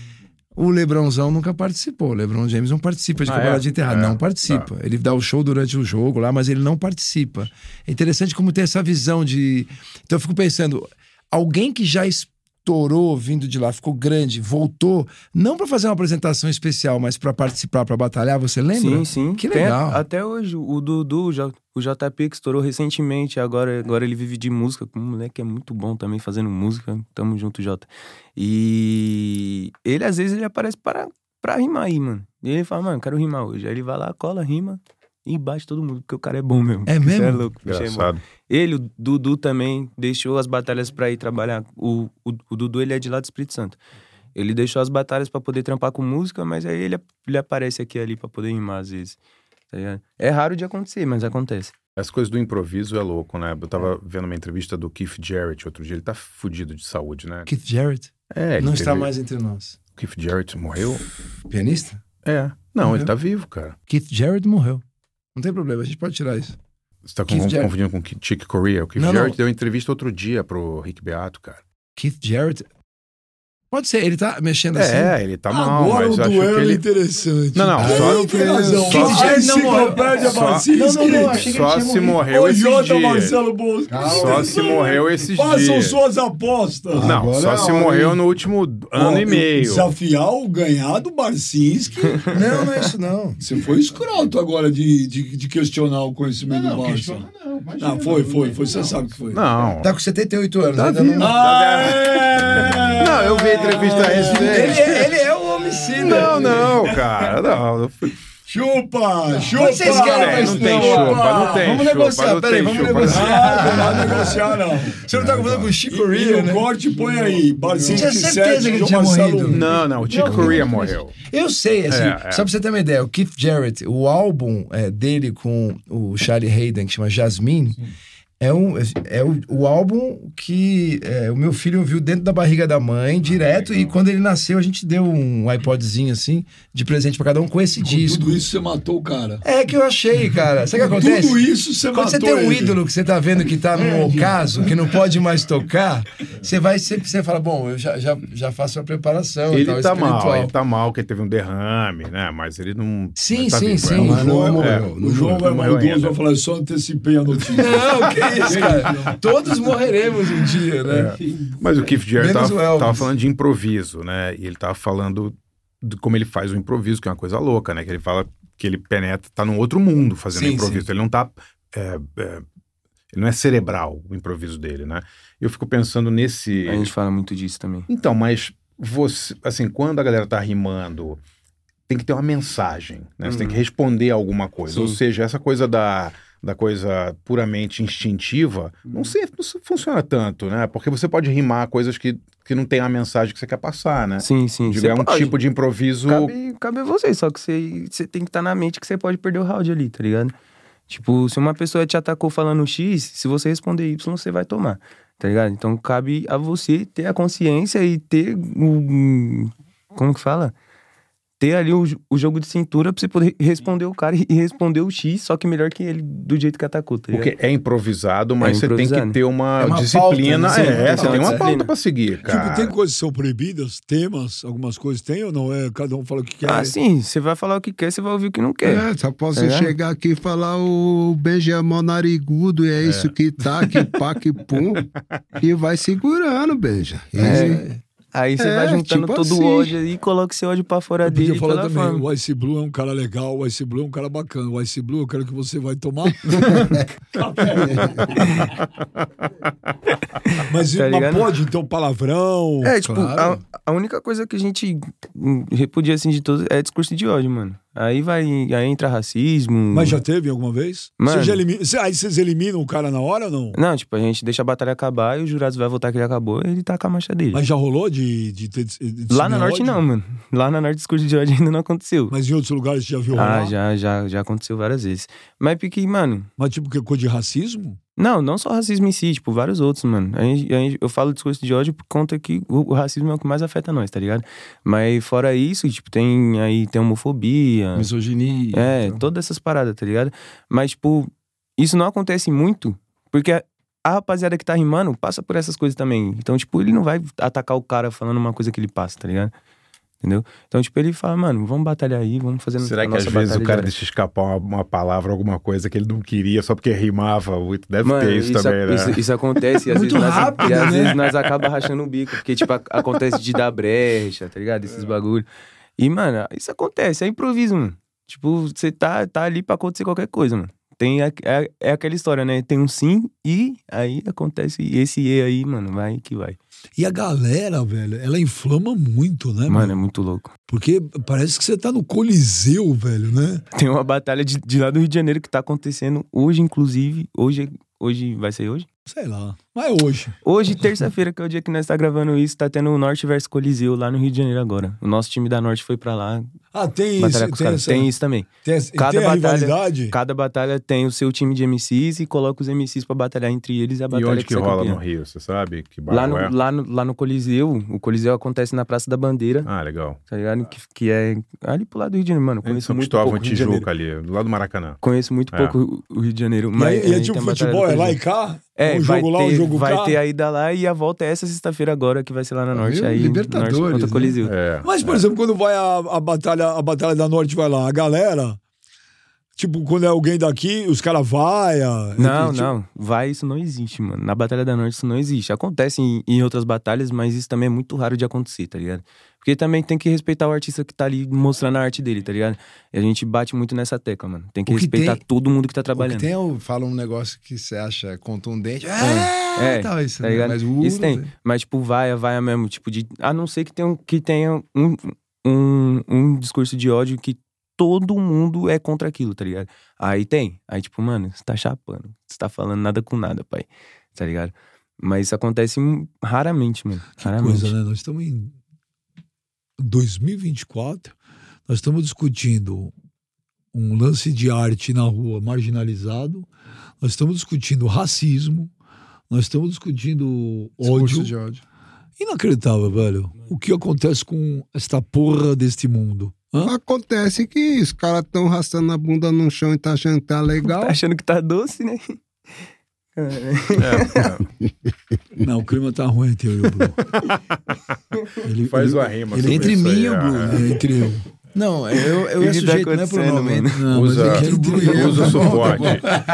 O Lebronzão nunca participou. O LeBron James não participa de Ah, campeonato é? de enterrada. É, Não participa. Ele dá o show durante o jogo lá, mas ele não participa. É interessante como tem essa visão de... Então eu fico pensando, alguém que já es- estourou vindo de lá, ficou grande, voltou, não pra fazer uma apresentação especial, mas pra participar, pra batalhar, você lembra? Sim, sim. Que Tem legal. a- até hoje, o Dudu, o J- o J P que estourou recentemente, agora, agora ele vive de música, um moleque é muito bom também fazendo música, tamo junto, Jota. E ele, às vezes, ele aparece para, pra rimar aí, mano. E ele fala, mano, quero rimar hoje. Aí ele vai lá, cola, rima e bate todo mundo, porque o cara é bom mesmo. É Isso mesmo? É louco, o bicho é bom. Engraçado. Ele, o Dudu também, deixou as batalhas pra ir trabalhar. O, o, o Dudu, ele é de lá do Espírito Santo. Ele deixou as batalhas pra poder trampar com música, mas aí ele, ele aparece aqui e ali pra poder rimar às vezes. Tá ligado? É raro de acontecer, mas acontece. As coisas do improviso é louco, né? Eu tava vendo uma entrevista do Keith Jarrett outro dia, ele tá fudido de saúde, né? Keith Jarrett É, ele não teve- está mais entre nós. O Keith Jarrett morreu? Pianista? É. Não, Morreu. ele tá vivo, cara. Keith Jarrett morreu. Não tem problema, a gente pode tirar isso. Você tá Keith com- Jarrett. confundindo com o Chick Corea. O Keith Não, não. Jarrett deu entrevista outro dia pro Rick Beato, cara. Keith Jarrett. Pode ser, ele tá mexendo assim. É, ele tá mal, Agora mas um eu acho duelo que ele... interessante. Não, não, Ah, só- ele tem razão. só- A Jarrett não morreu. enciclopédia Só- Barcinski. Não, não, não, achei que Só ele tinha se morrido. morreu Ô, esses Jota dias. Marcelo Bosco. Só se morreu esses Façam dias. suas apostas. Não, Agora só é se hora, morreu hein? no último ano Ó, e meio. Desafiar o ganhar do Barcinski. Não, não é isso não. Você foi escroto agora de, de, de questionar o conhecimento do Barça. não. Ah, foi, foi, foi. Você sabe que foi. Não. Tá com setenta e oito anos. Tá ainda vivo. não... Ah, Não, eu vi a entrevista Ele, recente. é- ele é um homicida. Não, não, cara. Não. Chupa, chupa. Vocês querem Não isso, tem não, chupa, não tem Vamos chupa, negociar, não peraí, tem vamos chupa. negociar. Ah, não vai negociar, não. Você não tá conversando com o Chico E, e Corea, o né? corte põe aí. Barcinski Tinha certeza sete, que ele João tinha Marcelo morrido. um. Não, não. O Chick Corea morreu. Eu sei, assim, É, é. só pra você ter uma ideia, o Keith Jarrett, o álbum é, dele com o Charlie Hayden, que chama Jasmine, é, um, é o, o álbum que é, o meu filho ouviu dentro da barriga da mãe, direto, e quando ele nasceu a gente deu um iPodzinho, assim, de presente pra cada um com esse Com disco. tudo isso você matou o cara. É que eu achei, cara. Sabe o que acontece? Tudo isso você Quando matou você tem um ele. ídolo que você tá vendo que tá num ocaso, que não pode mais tocar, você vai sempre, você fala, bom, eu já, já, já faço a preparação e Ele tal, tá mal, espiritual. ele tá mal, porque ele teve um derrame, né? Mas ele não. Sim, não tá sim, vivo, sim. é um- Mas não João é- morreu. O não João morreu. é morreu maldoso, ainda. vai falar, eu só antecipei a notícia. Não, que isso, cara. Todos morreremos um dia, né? Mas o Keith Jarrett Menos o tava, Elvis. tava falando de improviso, né? E ele tava falando de como ele faz o improviso, que é uma coisa louca, né? Que ele fala que ele penetra, tá num outro mundo fazendo Sim, improviso. Ele não tá. é, é, ele não é cerebral o improviso dele, né? Eu fico pensando nesse. A gente fala muito disso também. Então, mas você, assim, quando a galera tá rimando, tem que ter uma mensagem, né? Você tem que responder a alguma coisa. Sim. Ou seja, essa coisa da, da coisa puramente instintiva, não sei, não se- funciona tanto, né? Porque você pode rimar coisas que, que não tem a mensagem que você quer passar, né? Sim, sim. Digo, Cê é um pode. tipo de improviso... Cabe, cabe a você, só que você, você tem que estar na mente que você pode perder o round ali, tá ligado? Tipo, se uma pessoa te atacou falando X, se você responder Y, você vai tomar, tá ligado? Então cabe a você ter a consciência e ter o... Como que fala? Ter ali o, o jogo de cintura pra você poder responder o cara e responder o X, só que melhor que ele do jeito que atacou, tá ligado? Porque é improvisado, mas É você tem que improvisado. ter uma, É uma disciplina. pauta, né? é, Sim, você tem tem uma uma pauta disciplina. pra seguir, cara. Tipo, tem coisas que são proibidas, temas, algumas coisas tem ou não? É, cada um fala o que quer. Ah, sim, você vai falar o que quer, você vai ouvir o que não quer. É, só posso É. chegar aqui e falar o Benjamin narigudo, e é, isso que tá, que pá, que pum. E vai segurando, Benja. E- É. Aí você É, vai juntando tipo todo assim. o ódio aí e coloca esse ódio pra fora Eu dele podia e falar pela também, fama. o Ice Blue é um cara legal, o Ice Blue é um cara bacana. O Ice Blue, eu quero que você vai tomar. mas, Tá mas ligado? pode, então, palavrão. É, tipo, claro. a, a única coisa que a gente hum, repudia assim de todos é discurso de ódio, mano. Aí vai, aí entra racismo. Mas já teve alguma vez? Mano. Você já elimina, cê- aí vocês eliminam o cara na hora ou não? Não, tipo, a gente deixa a batalha acabar e os jurados vai votar que ele acabou e ele taca a marcha dele. Mas já rolou de, de ter. de Lá na disseminar Norte ódio? não, mano. Lá na Norte discurso de ódio ainda não aconteceu. Mas em outros lugares você já viu rolar? Ah, já, já, já aconteceu várias vezes. Mas porque, mano, Mas tipo, que coisa de racismo? não, não só racismo em si, tipo, vários outros, mano. A gente, a gente- eu falo discurso de ódio por conta que o, o racismo é o que mais afeta nós, tá ligado? Mas fora isso, tipo, tem aí, tem homofobia. Misoginia. É, então. todas essas paradas, tá ligado? Mas, tipo, isso não acontece muito, porque a, a rapaziada que tá rimando passa por essas coisas também. Então, tipo, ele não vai atacar o cara falando uma coisa que ele passa, tá ligado? entendeu? Então, tipo, ele fala, mano, vamos batalhar aí, vamos fazer Será a que nossa às vezes o batalha cara diária. deixa escapar uma, uma palavra, alguma coisa que ele não queria só porque rimava? Deve Mano, ter isso, isso, também, a- né? isso, isso acontece e às, Muito vezes nós, rápido, e às né? vezes nós acaba rachando o bico, porque, tipo, a- acontece de dar brecha, tá ligado? Esses bagulho. E, mano, isso acontece, é improviso, mano. Tipo, você tá, tá ali pra acontecer qualquer coisa, mano. Tem a- é, é aquela história, né? Tem um sim e aí acontece esse e aí, mano, vai que vai. E a galera, velho, ela inflama muito, né, Mano, é mano? muito louco. Porque parece que você tá no Coliseu, velho, né? Tem uma batalha de, de lá do Rio de Janeiro que tá acontecendo hoje, inclusive. Hoje, hoje vai ser hoje? Sei lá. Mas é hoje. Hoje, terça-feira, que é o dia que nós tá gravando isso, tá tendo o Norte versus Coliseu lá no Rio de Janeiro agora. O nosso time da Norte foi pra lá Ah, tem isso. batalhar com os Tem, caras. essa, Tem isso também. tem, essa- cada tem a batalha- rivalidade. Cada batalha tem o seu time de M Cs e coloca os M Cs pra batalhar entre eles e a E batalha onde que sai rola campeão. no Rio, você sabe? Que bairro Lá no, é? lá, no, lá no Coliseu, o Coliseu acontece na Praça da Bandeira, Ah, legal. tá ligado? Que, que é ali pro lado do Rio de Janeiro, mano. Em Conheço São muito Cristóvão, pouco o Rio de Janeiro. Tijuca ali, do lado do Maracanã. Conheço muito É. pouco o- o Rio de Janeiro. E Mas aí, a e é gente tipo tem a batalha futebol, do é lá Coliseu. e cá? É, um vai jogo ter, lá, um jogo vai cá. ter a ida lá e a volta é essa sexta-feira agora, que vai ser lá na Norte. Viu? Aí, Libertadores, Norte contra né? Coliseu. É. Mas, por exemplo, quando vai a, a, batalha, a Batalha da Norte, vai lá, a galera, tipo, quando é alguém daqui, os caras vai. a- Não, tipo, não. Vai, isso não existe, mano. Na Batalha da Norte isso não existe. Acontece em, em outras batalhas, mas isso também é muito raro de acontecer, tá ligado? Porque também tem que respeitar o artista que tá ali mostrando a arte dele, tá ligado? E a gente bate muito nessa tecla, mano. Tem que O que respeitar tem- todo mundo que tá O que trabalhando. tem, eu falo um negócio que você acha contundente. É, É, tal, isso, tá né? ligado? Mas o Isso tem. velho. Mas, tipo, vai, vai mesmo. Tipo, de. A não ser que tenha, um- que tenha um, um, um discurso de ódio que todo mundo é contra aquilo, tá ligado? Aí tem. Aí, tipo, mano, você tá chapando. Você tá falando nada com nada, pai. Tá ligado? Mas isso acontece hum, raramente, mano. Que Raramente. coisa, né? Nós estamos em dois mil e vinte e quatro, nós estamos discutindo um lance de arte na rua marginalizado, nós estamos discutindo racismo, nós estamos discutindo Discurso ódio. de ódio. Inacreditável, velho. O que acontece com esta porra deste mundo? Hã? Acontece que os caras estão arrastando a bunda no chão e tá achando que tá legal. Tá achando que tá doce, né? É, é. Não, o clima tá ruim entre eu e o Blue. Ele, Faz ele, uma rima. ele sobre entre isso mim aí, e o é, Bruno. é. é entre eu. Não, eu, eu O é que tá sujeito, não é por acontecendo, nome. mano? Não, Usa- mas é que entre eu. Usa o Tá bom, suporte.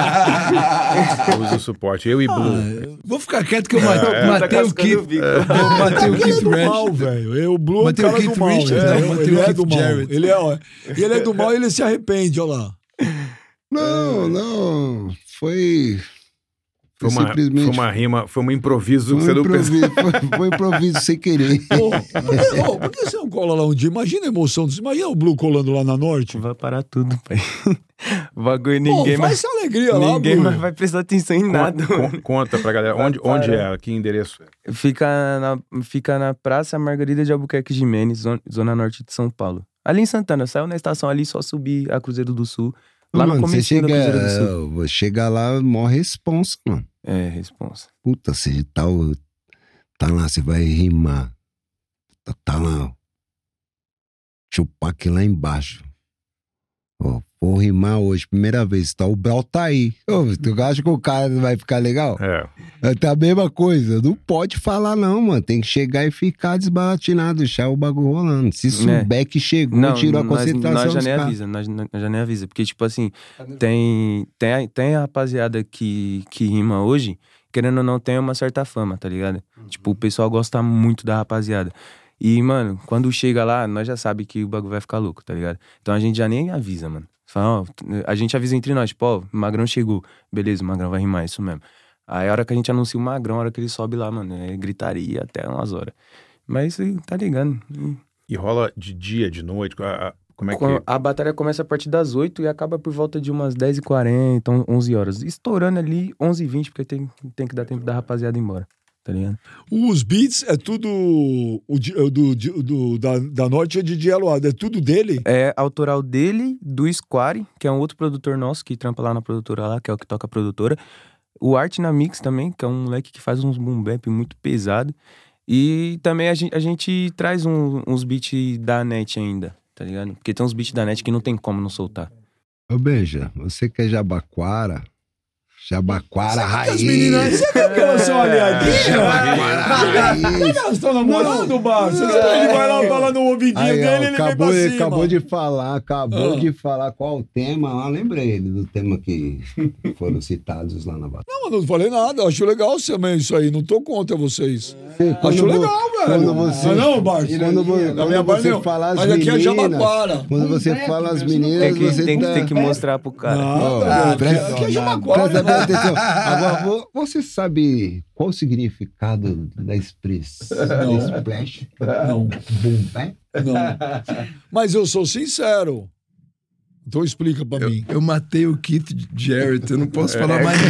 tá Usa o suporte. Eu e Blue. Ah, Vou ficar quieto que eu matei, É, matei o cascando Keith. o bico. Eu matei o Ele é Keith do mal, Rash. velho. Eu, o Blue é um Matei o cara Keith do mal. Richards, é, né? Matei ele o é Keith do mal. Jarrett. Ele é, ó, e ele é do mal e ele se arrepende, olha lá. Não, não. Foi. Foi uma, simplesmente. foi uma rima, foi um improviso que Foi você um não pensou. improviso, foi, foi um improviso sem querer. Pô, por, que, ô, por que você não cola lá um dia? Imagina a emoção disso. Imagina o Blue colando lá na Norte. Vai parar tudo, pai. O bagulho Pô, ninguém faz mais. essa alegria lá, Ninguém Blue. mais vai prestar atenção em nada. Con- mano. con- Conta pra galera. Onde, Vai onde parar. é? Que endereço é? Fica na, fica na Praça Margarida de Albuquerque Gimenez, zona, zona norte de São Paulo. Ali em Santana, saiu na estação ali, só subir a Cruzeiro do Sul. Lá Mano, no você começo da chega, Cruzeiro do Sul. vou chegar lá, morre responsa, mano. É, responsa. Puta, você tá, o- tá lá, você vai rimar. Tá, tá lá. Chupac lá embaixo. Ó, vou rimar hoje, primeira vez. Tá, o Brau tá aí. Ô, tu acha que o cara vai ficar legal? É. É tá a mesma coisa. Não pode falar, não, mano. Tem que chegar e ficar desbaratinado, deixar o bagulho rolando. Se souber que chegou, Não, tirou a nós, concentração nós já dos nem caras. avisa, nós, nós já nem avisa. Porque, tipo assim, tem, tem, a, tem a rapaziada que, que rima hoje, querendo ou não, tem uma certa fama, tá ligado? Tipo, o pessoal gosta muito da rapaziada. E, mano, quando chega lá, nós já sabe que o bagulho vai ficar louco, tá ligado? Então a gente já nem avisa, mano. Fala, ó, a gente avisa entre nós, tipo, ó, o Magrão chegou. Beleza, o Magrão vai rimar, isso mesmo. Aí a hora que a gente anuncia o Magrão, a hora que ele sobe lá, mano, é gritaria até umas horas. Mas, tá ligado? E rola de dia, de noite? a- a- Como é que... Com- A batalha começa a partir das oito e acaba por volta de umas dez e quarenta, onze horas. Estourando ali onze e vinte, porque tem, tem que dar tempo da rapaziada ir embora, tá ligado? Os beats é tudo o, di- o do, di- do- da, da Norte é de Dialoado, é tudo dele? É autoral dele, do Square, que é um outro produtor nosso que trampa lá na produtora lá, que é o que toca a produtora. O Art na Mix também, que é um moleque que faz uns boom bap muito pesado. E também a gente, a gente traz um- uns beats da net ainda, tá ligado? Porque tem uns beats da net que não tem como não soltar. Ô, Benja, você que é jabaquara, Jabaquara raiz. As meninas, você viu que elas são aliadinhas? Jabaquara raiz. Por que elas estão namorando, Barça? Ele vai lá falar no ouvidinho Aí, ó, dele, ele acabou, vem pra ele cima. acabou de falar, acabou Ah. de falar qual o tema lá. Lembrei ele do tema que foram citados lá na batalha. Não, eu não falei nada. Acho legal também isso aí. Não tô contra vocês. Acho vo- legal, velho. Quando você, Ah, não, Barça? quando, vo- Na quando minha parte, você não. fala as Mas aqui é meninas, Jabaquara. quando você fala as meninas, Tem que, você tem, que- tá... tem que mostrar pro cara. Não, Ah, aqui- presta- aqui é Jabaquara. Presta bem atenção. Agora, vo- você sabe qual o significado da expressão Não. splash? Não, Boom, bap? não. Mas eu sou sincero. Então explica pra mim. Eu matei o Keith Jarrett, eu não posso falar mais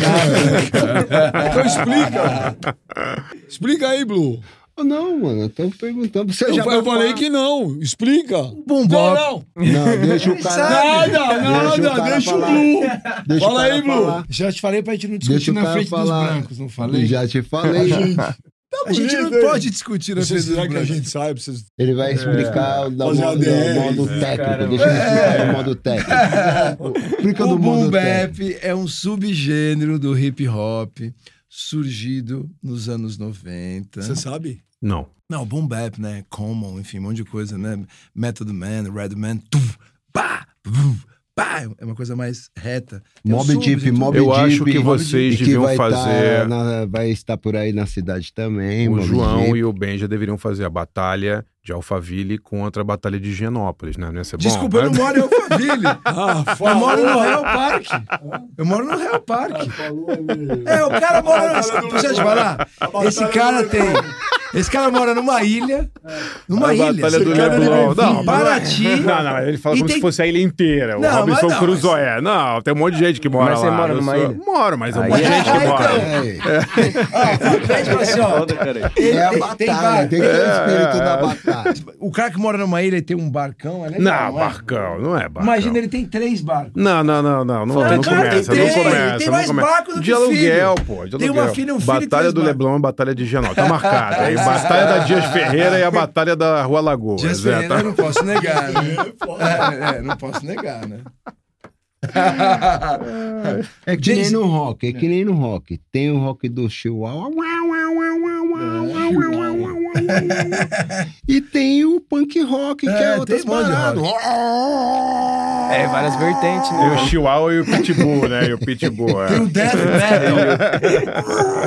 nada. Então explica. Explica aí, Blue. Oh, não, mano, eu tô perguntando. Você Eu, já eu falei que não. Explica. Bom, Não, bom. não. Não, deixa o cara... Nada, Deixa o nada. cara Deixa o falar. Blue. Deixa o Fala cara aí, Blue. falar. Já te falei pra gente não Deixa discutir o na cara frente falar. dos brancos, não falei? Já te falei. A gente não bonito, pode discutir na Vocês frente dos será que a brancos. gente sabe? Vocês... Ele vai explicar o da Fazer modo, A D R, do modo né? técnico. Cara, Deixa ele explicar do modo técnico. Explica O do boom modo bap técnico. é um subgênero do hip hop surgido nos anos noventa. Você sabe? Não. Não, boom bap, né? Common, enfim, um monte de coisa, né? Method Man, Redman, tum, pá, bum, pá. É uma coisa mais reta. Tem um Mob sub, Deep, tem tudo. Mob Eu Deep. acho que Mob vocês Deep, que deviam vai fazer- Tá na- vai estar por aí na cidade também. O Mob João Deep. e o Ben já deveriam fazer a batalha de Alphaville contra a batalha de Higienópolis, né? Não ia ser bom? Desculpa, eu não moro em Alphaville. Ah, Eu moro no falou. Real Park. Eu moro no Real Park. Falou ali. É, o cara mora... Deixa eu te falar. batalha Esse cara do tem... Esse cara mora numa ilha. Numa A ilha. batalha do Esse cara Leblon. deve vir Não, em Paraty. Não, não, ele fala E como tem- se fosse a ilha inteira. O Não, mas Robinson não, Crusoe. Não, tem um monte de gente que mora Mas você lá. mora Eu numa sou- ilha? Moro, mas é um Aí monte de é- gente que Aí, mora. É, Tipo assim, ó, ele é a tem- batalha, tem tem, bar- que ter o espírito É. da batalha. O cara que mora numa ilha e tem um barcão, é legal, Não, é? barcão, não é barcão. Imagina, ele tem três barcos. Não, não, não, não, não, Não, não cara, começa, tem não três, começa, tem não mais começa. barco do De que aluguel, filho. pô, de Tem aluguel. uma filha, um filho e Batalha três do barcos. Leblon e Batalha de Higienópolis, tá marcado. Aí, Batalha da Dias Ferreira e a Batalha da Rua Lagoa. Dias Zé, Ferreira, tá? eu não posso negar, né? É, é, não posso negar, né? É que nem no rock, é que nem no rock. Tem o rock do Chihuahua. E tem o punk rock, que é, É, outras tem um monte de paradas. É, várias vertentes, Tem né? o Chihuahua e o Pitbull, né? E o Pitbull, Tem o é. Death Metal.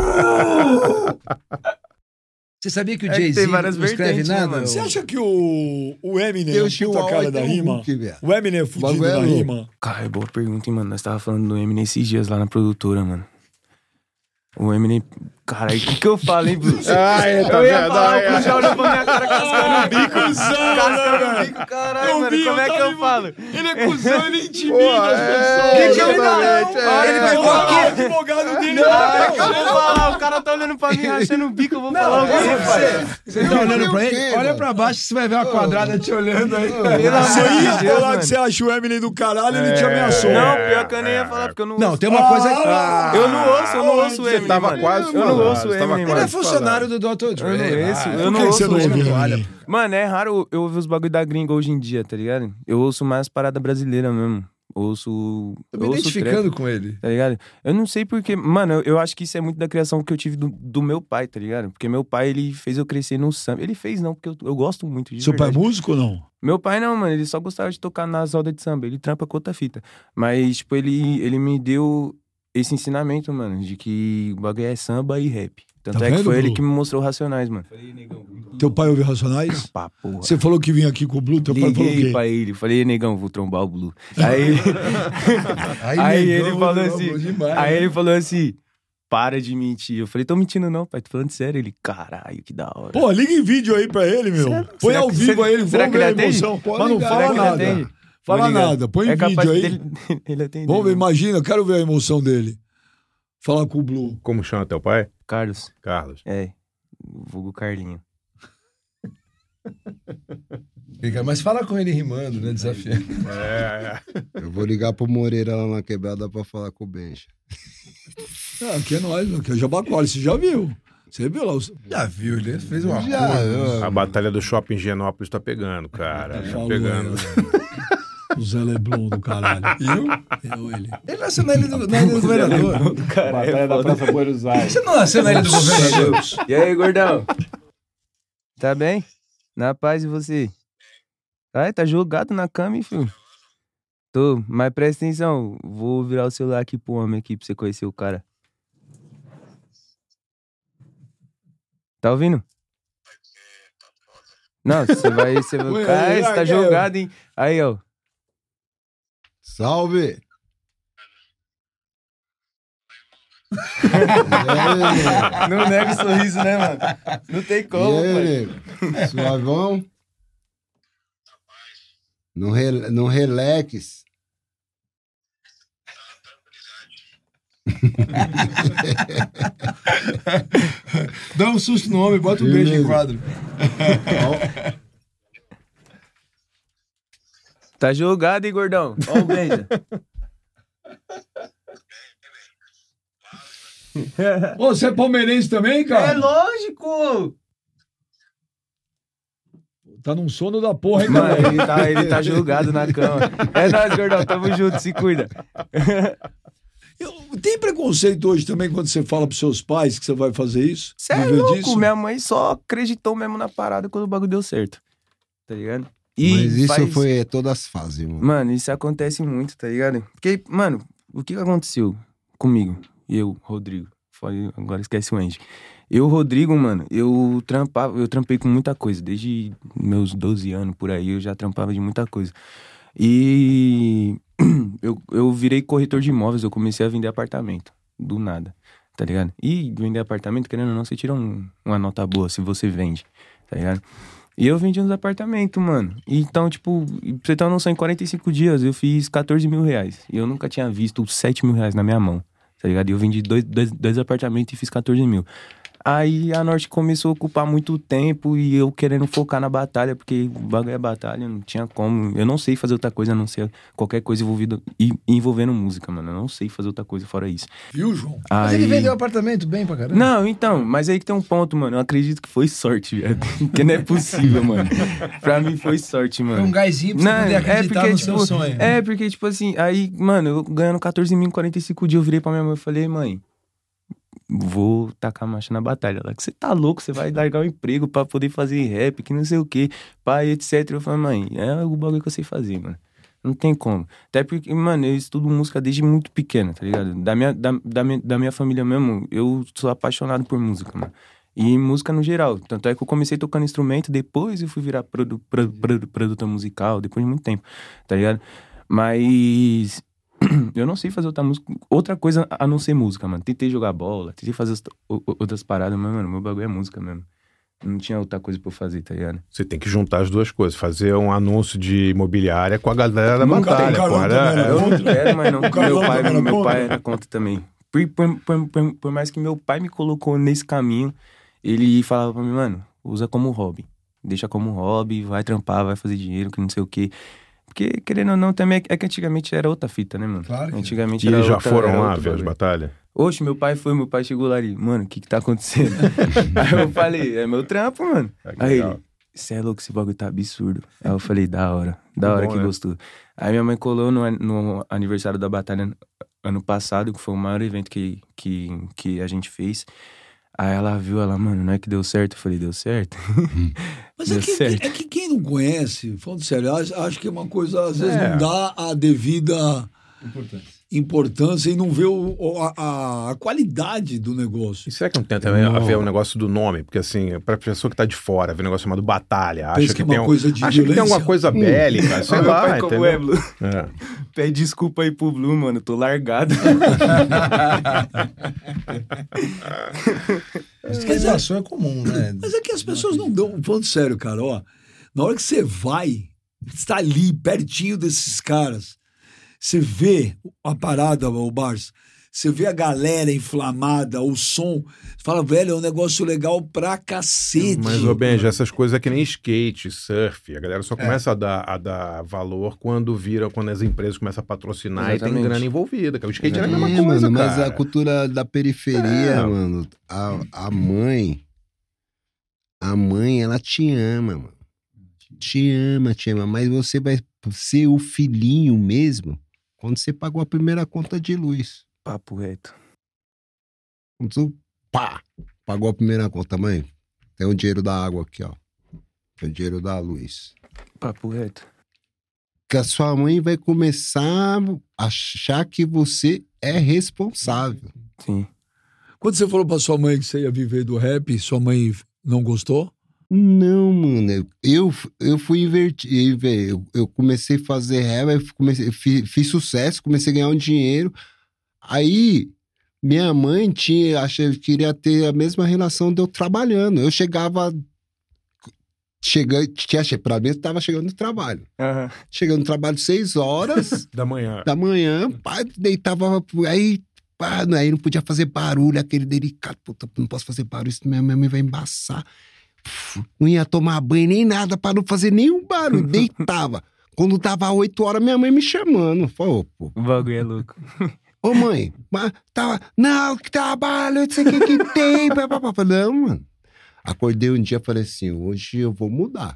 Você sabia que o É que Jay-Z tem várias não escreve vertentes, né, nada? mano? Você acha que o, o Eminem Tem é o um puta Chihuahua cara e da tem o rima? Hulk, velho. O Eminem é fudido Bagulho é da louco. rima? Cara, é boa pergunta, hein, mano. Nós tava falando do Eminem esses dias lá na produtora, mano. O Eminem... Cara, o que que eu falo, hein, Bruce? Ah, é, tá Eu ia vendo? falar, Ah, o Bruce já olhou pra minha cara cascando o bico. Cusão, Cascando né, o velho? bico, caralho, Eu mano. vi, Como eu é que tava eu falo? Ele é cuzão, ele intimida Pô, as é, pessoas. Que que eu exatamente, não? é. Ele Ele pegou pegou aqui. o advogado dele. Não, é que eu não, vou falar. O cara tá olhando pra mim, rachando o bico, eu vou falar o quê, pai? Você tá olhando pra ele? quê, Olha mano? pra baixo, você vai ver uma quadrada te olhando aí. Pelo Você amor de ia Deus, falar mano. que você acha o Eminem do caralho, ele te ameaçou. Não, pior que eu nem ia falar, porque eu não Não, ouço. tem uma coisa... Ah, Eu não ouço, eu não ouço o Eminem, tava mano. quase Eu não falando, ouço o você tava Eminem, Ele é mano. quase funcionário do doutor Dre. Eu não, esse, Ah, eu Por não que ouço você não o ouve Eminem. Eminem? Mano, é raro eu ouvir os bagulho da gringa hoje em dia, tá ligado? Eu ouço mais parada brasileira mesmo. Ouço. Tô me eu ouço identificando trap, com ele. tá ligado? Eu não sei porque. Mano, eu, eu acho que isso é muito da criação que eu tive do, do meu pai, tá ligado? Porque meu pai, ele fez eu crescer no samba. Ele fez, não, porque eu, eu gosto muito de Seu pai é verdade. músico ou não? Meu pai não, mano, ele só gostava de tocar nas rodas de samba, ele trampa com outra fita. Mas, tipo, ele, ele me deu esse ensinamento, mano, de que o bagulho é samba e rap. Tanto Tá é que vendo, foi ele Blue? que me mostrou Racionais, mano. Teu pai ouve Racionais? Pá, porra. Você falou que vinha aqui com o Blue, teu pai falou o Liguei quê? pra ele, falei, negão, vou trombar o Blue. Aí, aí negão, ele falou negão, assim, bom demais, aí né? ele falou assim, para de mentir. Eu falei, tô mentindo não, pai, tô falando sério. Ele, caralho, que da hora. Pô, liga em vídeo aí pra ele, meu. Será- Põe será ao que- vivo será- aí, ele será vamos que ver a ele atende? emoção. Pode Mas não ligar. fala Será que ele nada. atende? Fala Vou ligar. nada, põe é em capaz vídeo aí. dele, ele atende. Vamos ver, imagina, eu quero ver a emoção dele. Fala com o Blue. Como chama teu pai? Carlos, Carlos. é, vulgo Carlinho. Mas fala com ele rimando, né? Desafiando. É, é. Eu vou ligar pro Moreira lá na quebrada pra falar com o Benja. Ah, aqui é nós, aqui é Jabaquara, você já viu. Você viu lá? Os... Já viu, ele fez uma Já, coisa. eu- A batalha do shopping Higienópolis tá pegando, cara. Tá Falou, pegando. é. O Zé Leblon do caralho. Eu? Eu, ele. Ele nasceu na ilha do, na ilha do governador. Batalha da Praça Buenos Aires. Você não nasceu na ilha do governador? E aí, gordão? Tá bem? Na paz e você? Ai, tá jogado na cama, hein, filho? Tô, mas presta atenção. Vou virar o celular aqui pro homem aqui pra você conhecer o cara. Tá ouvindo? Não, você vai... Você vai... Ué, Ai, aí, você tá aí, jogado, hein? Aí, ó. Salve! É, Não nega o sorriso, né, mano? Não tem como, e aí, pai. nego? Suavão? No, rel no relax. Dá um susto no homem, bota um beijo em quadro. Tá jogado, hein, gordão? Ó o beijo. Ô, você é palmeirense também, cara? É lógico! Tá num sono da porra, hein, Mano, cara? ele tá, ele tá jogado na cama. É nóis, gordão. Tamo junto, se cuida. Eu- Tem preconceito hoje também quando você fala pros seus pais que você vai fazer isso? Cê é Viver louco, disso? minha mãe só acreditou mesmo na parada quando o bagulho deu certo. Tá ligado? Mas isso faz- foi todas as fases, mano. Mano, isso acontece muito, tá ligado? Porque, mano, o que que aconteceu comigo? Eu, Rodrigo. Foi- Agora esquece o Andy. Eu, Rodrigo, mano, eu trampava, eu trampei com muita coisa. Desde meus doze anos, por aí, eu já trampava de muita coisa. E eu, eu virei corretor de imóveis, eu comecei a vender apartamento. Do nada, tá ligado? E vender apartamento, querendo ou não, você tira um- uma nota boa se você vende, tá ligado? E eu vendi uns apartamentos, mano. E então, tipo, pra você ter uma noção, em quarenta e cinco dias eu fiz quatorze mil reais. E eu nunca tinha visto sete mil reais na minha mão, tá ligado? E eu vendi dois, dois, dois apartamentos e fiz quatorze mil. Aí a Norte começou a ocupar muito tempo e eu querendo focar na batalha, porque o bagulho é batalha, não tinha como. Eu não sei fazer outra coisa a não ser qualquer coisa envolvida, e- envolvendo música, mano. Eu não sei fazer outra coisa fora isso. Viu, João? Mas Aí... ele vendeu apartamento bem pra caramba. Não, então, mas aí que tem um ponto, mano. Eu acredito que foi sorte, velho. Porque não é possível, mano. Pra mim foi sorte, mano. Foi um gásinho pra você Não, poder é acreditar porque, no tipo, seu sonho. É, porque, tipo assim, aí, mano, eu ganhando quatorze mil em quarenta e cinco dias, eu virei pra minha mãe e falei, mãe, vou tacar marcha na batalha. Ela, que você tá louco, você vai largar o emprego pra poder fazer rap, que não sei o quê, pai, etcétera. Eu falei, mãe, é o bagulho que eu sei fazer, mano. Não tem como. Até porque, mano, eu estudo música desde muito pequeno, tá ligado? Da minha, da, da, minha, da minha família mesmo, eu sou apaixonado por música, mano. E música no geral. Tanto é que eu comecei tocando instrumento, depois eu fui virar produ, produ, produ, produtor musical, depois de muito tempo, tá ligado? Mas eu não sei fazer outra música, outra coisa a não ser música, mano. Tentei jogar bola, tentei fazer as- o- o- outras paradas, mas, mano, meu bagulho é música mesmo. Não tinha outra coisa pra eu fazer, tá ligado? Você tem que juntar as duas coisas, fazer um anúncio de imobiliária com a galera da Nunca batalha, tem pô. carona Era- também, era- não. Eu não quero, mas não. O cara Meu não pai, tá na meu conta? pai era contra também. Por, por, por, por- por mais que meu pai me colocou nesse caminho, ele falava pra mim, mano, usa como hobby. Deixa como hobby, vai trampar, vai fazer dinheiro, que não sei o quê. Porque, querendo ou não, também é que antigamente era outra fita, né, mano? Claro que Antigamente E era eles já outra- foram era lá outro ver as bagulho. batalhas? Oxe, meu pai foi, meu pai chegou lá e, mano, o que que tá acontecendo? Aí eu falei, é meu trampo, mano. Ah, que Aí legal. ele, cê é louco, esse bagulho tá absurdo. Aí eu falei, da hora, da Que hora bom, que né? gostou. Aí minha mãe colou no, no aniversário da batalha ano passado, que foi o maior evento que, que, que a gente fez. Aí ela viu, ela, mano, não é que deu certo? Eu falei, deu certo? Mas é Deu que, certo. é que quem não conhece, falando sério, acho, acho que é uma coisa, às vezes, É. não dá a devida Importante. importância e não vê o- o- a, a qualidade do negócio. E será que não tem também a Não. ver o negócio do nome? Porque assim, pra pessoa que tá de fora, vê um negócio chamado batalha, acha Pensa que, que é tem uma um- coisa de acha que tem violência. alguma coisa bélica, sei Olha meu lá, pai como entendeu? é, Blue. É. Pede desculpa aí pro Blue, mano, tô largado. Isso que passou é comum, né? Mas é que as pessoas não dão, falando sério, cara, ó, na hora que você vai, está ali, pertinho desses caras, você vê a parada, o Bars, você vê a galera inflamada, o som, você fala, velho, é um negócio legal pra cacete. Mas, ô Benja, essas coisas é que nem skate, surf. A galera só começa a, dar, a dar valor quando vira, quando as empresas começam a patrocinar e Exatamente. tem grana envolvida. Que o skate é a É, mesma coisa, mano, mas cara. a cultura da periferia, É. mano, a, a mãe, a mãe, ela te ama, mano. Te ama, te ama, mas você vai ser o filhinho mesmo quando você pagou a primeira conta de luz. Papo reto. Quando você, pá, pagou a primeira conta, mãe. Tem o dinheiro da água aqui, ó. Tem o dinheiro da luz. Papo reto. Que a sua mãe vai começar a achar que você é responsável. Sim. Quando você falou pra sua mãe que você ia viver do rap, sua mãe não gostou? Não, mano. Eu, eu fui invertir, velho. Eu, eu comecei a fazer rap, eu comecei, fiz, fiz sucesso, comecei a ganhar um dinheiro. Aí, minha mãe tinha, achei, queria ter a mesma relação de eu trabalhando. Eu chegava... Chegando, tinha, pra mim, eu tava chegando no trabalho. Uhum. Chegando no trabalho seis horas Da manhã. da manhã, pá, deitava, aí, pá, aí não podia fazer barulho, aquele delicado, puta, não posso fazer barulho, isso minha mãe vai embaçar. Uf, não ia tomar banho nem nada pra não fazer nenhum barulho, deitava. Quando dava oito horas, minha mãe me chamando. Falou, pô, O bagulho é louco. ô mãe, mas tava, não, que trabalho, não sei o que que tem, pá, pá, pá. Não, mano. Acordei um dia e falei assim, hoje eu vou mudar.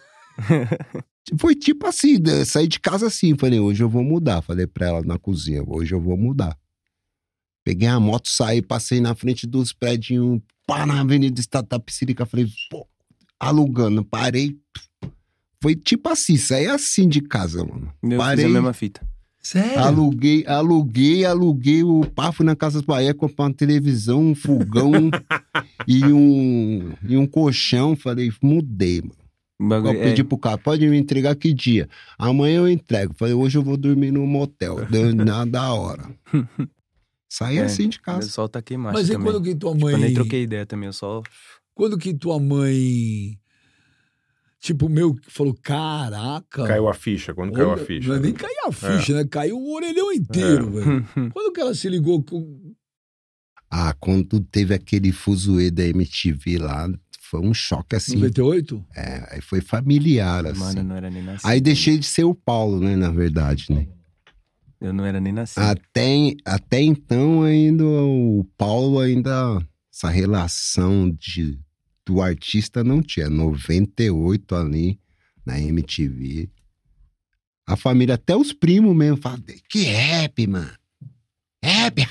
Foi tipo assim, né? Saí de casa assim, falei, hoje eu vou mudar. Falei pra ela na cozinha, hoje eu vou mudar. Peguei a moto, saí, passei na frente dos prédios, pá, na Avenida Estado da Tapicirica, falei, pô, alugando, parei. Foi tipo assim, saí assim de casa, mano. Eu Parei, fiz a mesma fita. Sério? aluguei, aluguei, aluguei o pá, fui na Casa do Bahia comprar uma televisão, um fogão e, um, e um colchão. Falei, mudei, mano. O bagulho Eu pedi é... pro cara, pode me entregar que dia? Amanhã eu entrego. Falei, hoje eu vou dormir no motel. Deu nada da hora. Saí É, assim de Eu casa. só taquei marcha Mas e também. quando que tua Tipo, mãe... eu nem troquei ideia também, eu só... Quando que tua mãe... Tipo, meu, falou, caraca... Caiu a ficha, quando caiu a olha, ficha. Não é nem caiu a ficha, né? Caiu o orelhão inteiro, velho. Quando que ela se ligou com... Ah, quando teve aquele fuzuê da M T V lá, foi um choque assim. noventa e oito? É, aí foi familiar, assim. Mano, eu não era nem nascido. Aí deixei de ser o Paulo, né, na verdade, né? Eu não era nem nascido. Até, até então, ainda o Paulo ainda... Essa relação de, do artista não tinha. noventa e oito ali, na M T V. A família, até os primos mesmo, falam, que rap, mano. Rap,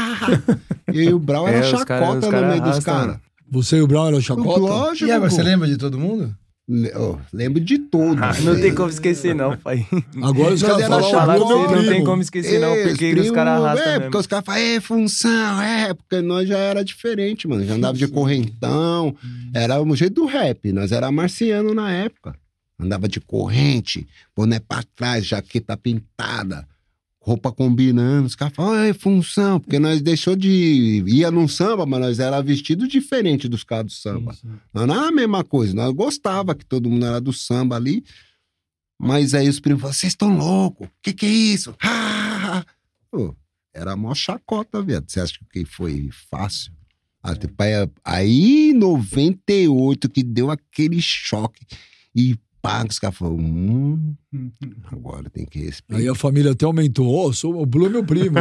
E o Brau era É, os chacota cara- os no cara meio dos arrastam. caras. Você e o Brown eram chacota? Lógico, E agora, pô. você lembra de todo mundo? Le- oh, lembro de todos. Não né? tem como esquecer, não, pai. Agora os Nós caras era falam, Falar o com Blue é você, meu não tem primo. como esquecer, não, É, porque os os caras primos, arrastam É, mesmo. porque os caras falam, é, função, é, porque nós já era diferente, mano. Já andava de correntão. Era o jeito do rap. Nós era marciano na época. Andava de corrente, boné pra trás, jaqueta pintada, roupa combinando. Os caras falam, é, função, porque nós deixou de... Ia num samba, mas nós era vestido diferente dos caras do samba. Não era a mesma coisa. Nós gostava que todo mundo era do samba ali. Mas aí os primos falaram, vocês estão loucos? Que que é isso? Ah! Pô, era mó chacota, viado. Você acha que foi fácil? Ah, tipo, aí- Aí, em noventa e oito, que deu aquele choque. E pá, os caras falaram, hum, agora tem que respeitar. Aí a família até aumentou. Ó, sou o Blue é meu primo.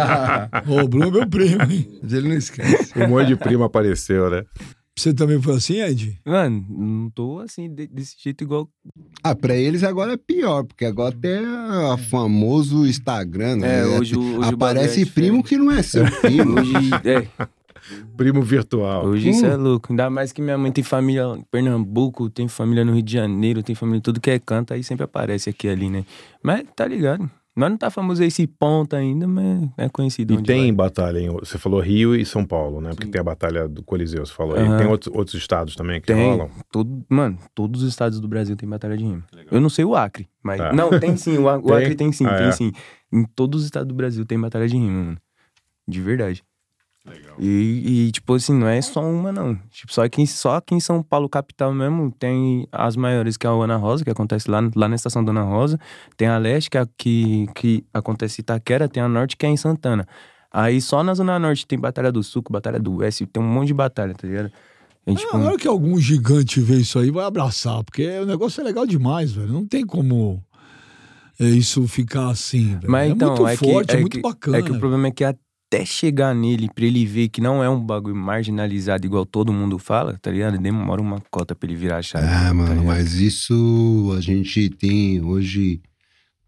Ó, o Blue é meu primo, hein? Mas ele não esquece. Um monte de primo apareceu, né? Você também foi assim, Ed? Mano, não tô assim, de- desse jeito igual... Ah, pra eles agora é pior, porque agora tem o famoso Instagram, né? É, hoje o- hoje o bagulho aparece é primo que não é seu primo. Hoje, é, Primo virtual. hoje isso é louco. Ainda mais que minha mãe tem família em Pernambuco, tem família no Rio de Janeiro, tem família em tudo que é canto, aí sempre aparece aqui e ali, né? Mas tá ligado. Nós não tá famoso esse ponto ainda, mas é conhecido. E onde tem vai. batalha em... Você falou Rio e São Paulo, né? Porque tem a batalha do Coliseu, você falou. Aham. E tem outros, outros estados também que Tem. rolam? Todo, mano, todos os estados do Brasil tem batalha de rima. Eu não sei o Acre, mas... Tá. Não, tem sim, o, A- o Tem? Acre tem sim, Ah, tem é? sim. Em todos os estados do Brasil tem batalha de rima, mano. De verdade. Legal. E, e, tipo assim, não é só uma, não. Tipo, só aqui, só aqui em São Paulo, capital mesmo, tem as maiores, que é a Ana Rosa, que acontece lá, lá na estação da Ana Rosa. Tem a Leste, que, é a- que, que acontece em Itaquera. Tem a Norte, que é em Santana. Aí só na Zona Norte tem Batalha do Sul, Batalha do Oeste, tem um monte de batalha, tá ligado? E, tipo, Ah, na hora que algum gigante vê isso aí, vai abraçar, porque o negócio é legal demais, velho. Não tem como é, isso ficar assim, velho. mas é então, muito é forte, que, é, é muito que, bacana. É que o problema é que até chegar nele, pra ele ver que não é um bagulho marginalizado igual todo mundo fala, tá ligado? Demora uma cota pra ele virar a chave. Ah, tá mano, ligado? mas isso a gente tem hoje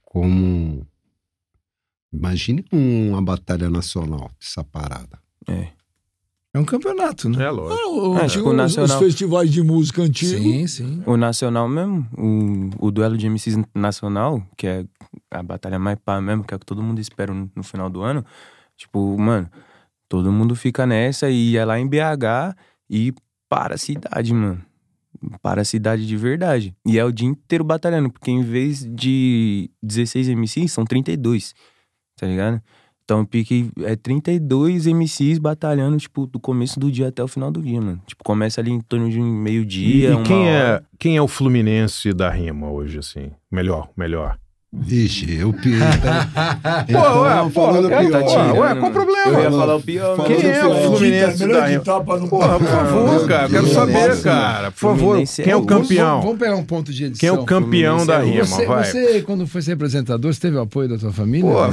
como... Imagine uma batalha nacional dessa parada. É. É um campeonato, né? É, lógico. Ah, o- É, tinha tipo, os, nacional. os festivais de música antigos. Sim, sim. O nacional mesmo, o, o duelo de M Cs nacional, que é a batalha mais pá mesmo, que é o que todo mundo espera no, no final do ano. Tipo, mano, todo mundo fica nessa e é lá em B H e para a cidade, mano. Para a cidade de verdade. E é o dia inteiro batalhando, porque em vez de dezesseis M Cs, são trinta e dois, tá ligado? Então o pique é trinta e dois M Cs batalhando, tipo, do começo do dia até o final do dia, mano. Tipo, começa ali em torno de um E, meio-dia, e uma quem, é, hora. quem é o Fluminense da rima hoje, assim? Melhor, melhor. Vixe, eu pior. Então, Pô, ué, falando porra, pior. tá ué, tirando, ué, qual o mano. problema? Eu ia Falando- falar o pior, falando mano. Quem é o pior. Fluminense Melhor da rima? editar pra não- Porra, por favor, Meu cara, quero Deus. saber, Nossa, cara. Por favor, Fluminense quem é é o o- campeão? Vamos, vamos pegar um ponto de edição. Quem é o campeão da Fluminense é o- rima? Você, Vai. você, quando foi ser apresentador, você teve o apoio da tua família? Pô,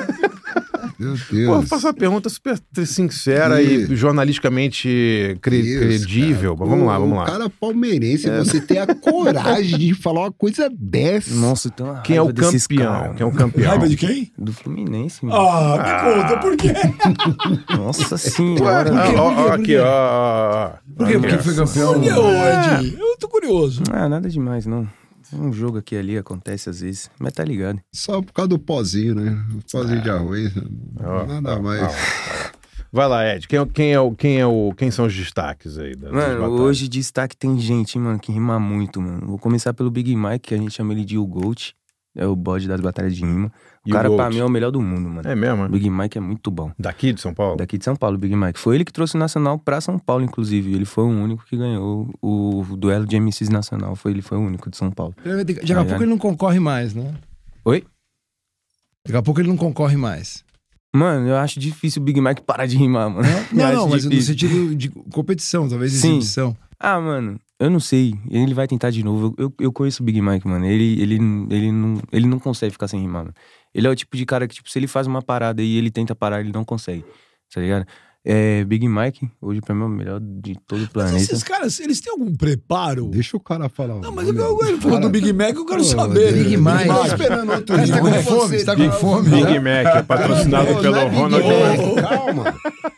Meu Pô, Deus. faço uma pergunta super sincera E- e jornalisticamente cre- Deus, credível. cara. Mas vamos lá, O- vamos lá. O cara palmeirense, você tem a coragem de falar uma coisa dessa. Nossa, eu tenho uma Quem é o raiva desses campeão? cara, Quem é o mano. campeão? Raiva de quem? Do Fluminense, mano. Ah, me conta, por quê? Nossa Ué, senhora. ah, mano. ó, ó, Por quê? aqui, ó, ó, ó. Por quê? Porque Aqui, foi ó. campeão? Por que, ô, Ed? Eu tô curioso. Ah, nada demais, não. Um jogo aqui e ali acontece às vezes, mas tá ligado. Só por causa do pozinho, né? O pozinho de arroz. Ó, Nada ó, mais. ó, ó. Vai lá, Ed. Quem, é o- quem, é o, quem, é o, quem são os destaques aí das, das Mano, batalhas? hoje destaque tem gente, hein, mano, que rima muito, mano. Vou começar pelo Big Mike, que a gente chama ele de o Goat. É o bode das batalhas de rima. O E o cara, pra Goat? mim, é o melhor do mundo, mano. É mesmo? O é? Big Mike é muito bom. Daqui de São Paulo? Daqui de São Paulo, o Big Mike. Foi ele que trouxe o Nacional pra São Paulo, inclusive. Ele foi o único que ganhou o duelo de M Cs nacional. Foi, ele foi o único de São Paulo. Daqui a pouco ele não concorre mais, né? Oi? Daqui a pouco ele não concorre mais. Mano, eu acho difícil o Big Mike parar de rimar, mano. Eu Não, acho não, mas no difícil. sentido de competição, talvez Sim. exibição. Ah, mano, eu não sei. Ele vai tentar de novo. Eu, eu, eu conheço o Big Mike, mano. Ele, ele, ele, não, ele não consegue ficar sem rimar, mano. Ele é o tipo de cara que, tipo, se ele faz uma parada e ele tenta parar, ele não consegue. Tá ligado? É, Big Mike, hoje pra mim é o melhor de todo o Mas planeta. esses caras, eles têm algum preparo? Deixa o cara falar. Não, mas eu, eu, ele falou do Big Mac, eu quero saber. Big Mac. Tô esperando outro Cara, dia. você tá com Você- fome? Você tá com fome? Big né? Mac, é patrocinado Não, pelo não é Big Ronald Mac, Reagan. Calma.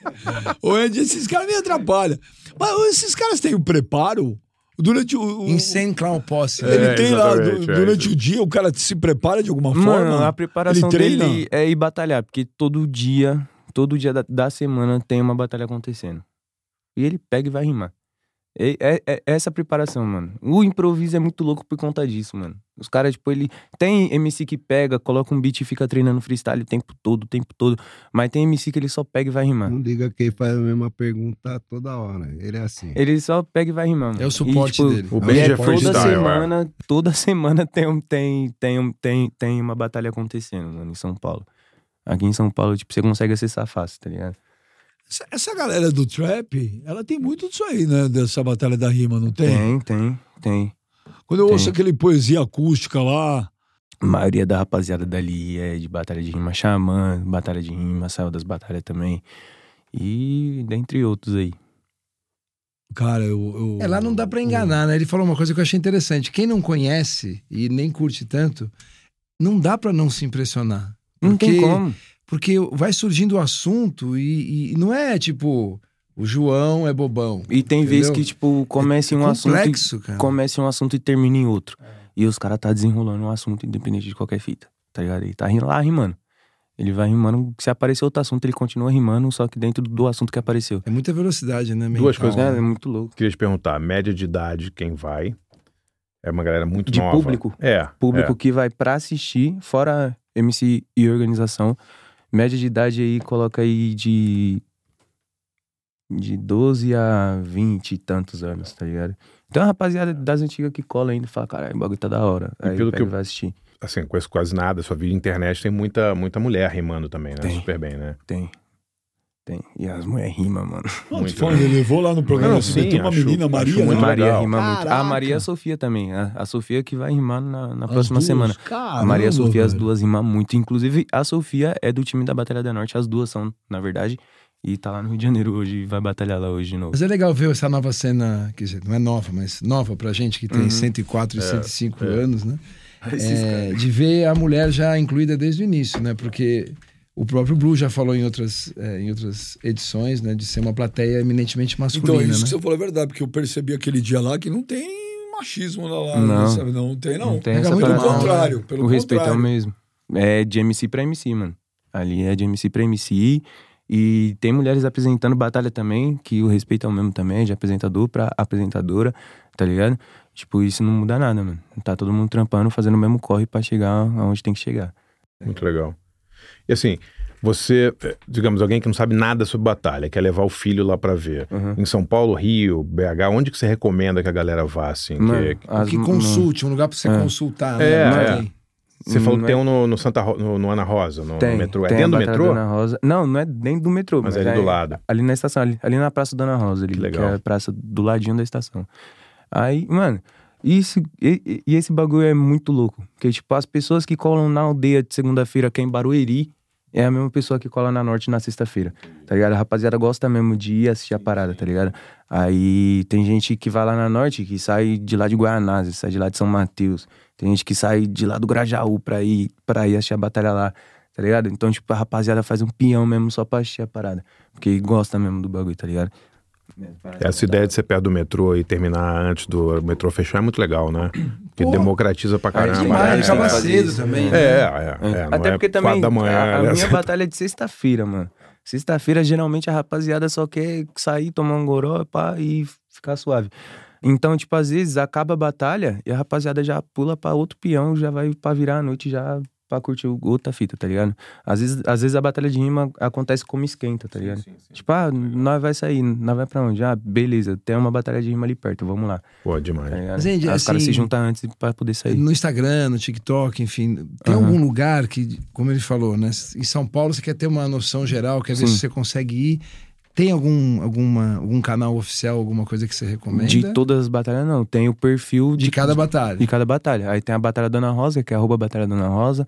Ô, Ed, esses caras me atrapalham. Mas esses caras têm o preparo? Durante o... o- Insane Clown Posse. Ele É, tem lá, exatamente, du- é durante isso. o dia, o cara se prepara de alguma Mano, forma? a preparação Ele treina? dele é ir batalhar, porque todo dia, todo dia da, da semana tem uma batalha acontecendo. E ele pega e vai rimar. É, é, é essa a preparação, mano. O improviso é muito louco por conta disso, mano. Os caras, tipo, ele... Tem M C que pega, coloca um beat e fica treinando freestyle o tempo todo, o tempo todo. Mas tem M C que ele só pega e vai rimar. Não diga quem faz a mesma pergunta toda hora. Ele é assim. Ele só pega e vai rimar, mano. É o suporte E, tipo, dele. O É Benji E é é toda freestyle, é. semana, toda semana tem, um- tem, tem, um- tem, tem uma batalha acontecendo, mano, em São Paulo. Aqui em São Paulo, tipo, você consegue acessar fácil, tá ligado? Essa, essa galera do trap, ela tem muito disso aí, né? Dessa batalha da rima, não tem? Tem, tem, tem. Quando eu Tem. ouço aquele poesia acústica lá... A maioria da rapaziada dali é de batalha de rima, Xamã, batalha de rima, saiu das batalhas também. E dentre outros aí. Cara, eu... eu É, lá não dá pra enganar, né? Ele falou uma coisa que eu achei interessante. Quem não conhece e nem curte tanto, não dá pra não se impressionar. Não tem Porque- como. Porque vai surgindo o assunto e, e não é tipo, o João é bobão. E tem vezes Entendeu? que, tipo, começa em um assunto complexo, e, cara. começa em um assunto e termina em outro. E os caras tá desenrolando um assunto independente de qualquer fita, tá ligado? Ele tá ri- lá rimando. Ele vai rimando, se aparecer outro assunto, ele continua rimando, só que dentro do assunto que apareceu. É muita velocidade, né? Duas mental, coisas, É, né? é muito louco. Queria te perguntar, média de idade, quem vai? É uma galera muito De nova. público? É. Público é. que vai pra assistir, fora M C e organização. Média de idade aí, coloca aí de... De doze a vinte e tantos anos, tá ligado? Então a rapaziada das antigas que cola ainda e fala, caralho, o bagulho tá da hora. E Aí pelo pega que eu- e vai assistir. Assim, conheço quase nada, sua vida internet tem muita, muita mulher rimando também, né? Tem. Super bem, né? Tem. Tem. E as mulheres rimam, mano. Não, Muito, tô falando, né? ele levou lá no programa, Não, você sim, tem uma acho- menina, acho Maria, muito né? Maria legal. rima muito. Caraca. A Maria e a Sofia também. A, a Sofia que vai rimar na, na As próxima duas? semana. Caramba, A Maria e a Sofia, as velho. duas rimam muito. Inclusive, a Sofia é do time da Batalha da Norte. As duas são, na verdade. E tá lá no Rio de Janeiro hoje e vai batalhar lá hoje de novo. Mas é legal ver essa nova cena, quer dizer, não é nova, mas nova pra gente que tem Uhum. cento e quatro e cento e cinco é. anos, né? é, de ver a mulher já incluída desde o início, né? Porque o próprio Blue já falou em outras, é, em outras edições, né? De ser uma plateia eminentemente masculina, Então, isso né? que você falou é verdade, porque eu percebi aquele dia lá que não tem machismo lá, Não. sabe? Não tem, não. Não tem É essa pelo parada, não. contrário, pelo O respeito é o contrário. mesmo. É de M C pra M C, mano. Ali é de M C pra M C. E tem mulheres apresentando batalha também, que o respeito é o mesmo também, de apresentador pra apresentadora, tá ligado? Tipo, isso não muda nada, mano. Tá todo mundo trampando, fazendo o mesmo corre pra chegar aonde tem que chegar. Muito legal. E assim, você, digamos, alguém que não sabe nada sobre batalha, quer levar o filho lá pra ver. Uhum. Em São Paulo, Rio, B H, onde que você recomenda que a galera vá, assim? Mano, que... as- Que consulte, um lugar pra você É. consultar, É, né? é. Tem. Você falou que Não tem é- um no, no Santa Ro... no, no Ana Rosa, no, Tem, no metrô. É tem dentro a do Batalha metrô? da Ana Rosa. Não, não é dentro do metrô, Mas mas, é ali é do lado. Ali na estação, ali, ali na Praça da Ana Rosa, ali, Que que, legal. é a praça do ladinho da estação. Aí, mano, isso, e, e esse bagulho é muito louco. Porque, tipo, as pessoas que colam na aldeia de segunda-feira, que é em Barueri, é a mesma pessoa que cola na Norte na sexta-feira, tá ligado? A rapaziada gosta mesmo de ir assistir a parada, tá ligado? Aí tem gente que vai lá na Norte, que sai de lá de Guaianazes, sai de lá de São Mateus. Tem gente que sai de lá do Grajaú pra ir, pra ir assistir a batalha lá, tá ligado? Então, tipo, a rapaziada faz um peão mesmo só pra assistir a parada. Porque gosta mesmo do bagulho, tá ligado? Essa ideia de ser perto do metrô e terminar antes do metrô fechar é muito legal, né? Porque Pô, democratiza pra caramba. demais, né? acaba é, cedo também, É, né? é, é, é, não Até é porque quatro também da manhã. a, a né? minha batalha é de sexta-feira, mano. Sexta-feira, geralmente, a rapaziada só quer sair, tomar um goró pá, e ficar suave. Então, tipo, às vezes acaba a batalha e a rapaziada já pula pra outro peão, já vai pra virar a noite já pra curtir outra fita, tá ligado? Às vezes, às vezes a batalha de rima acontece como esquenta, tá ligado? Tipo, ah, nós vai sair, nós vai pra onde? Ah, beleza, tem uma batalha de rima ali perto, vamos lá. Pô, Tá demais. ligado? Mas, gente, Aí os caras assim, se juntam antes pra poder sair. No Instagram, no TikTok, enfim. Tem Aham. algum lugar que, como ele falou, né? Em São Paulo você quer ter uma noção geral, quer ver Sim. se você consegue ir. Tem algum, alguma, algum canal oficial, alguma coisa que você recomenda? De todas as batalhas, não. Tem o perfil De cada batalha. de cada batalha. Aí tem a Batalha da Ana Rosa, que é arroba Batalha da Ana Rosa.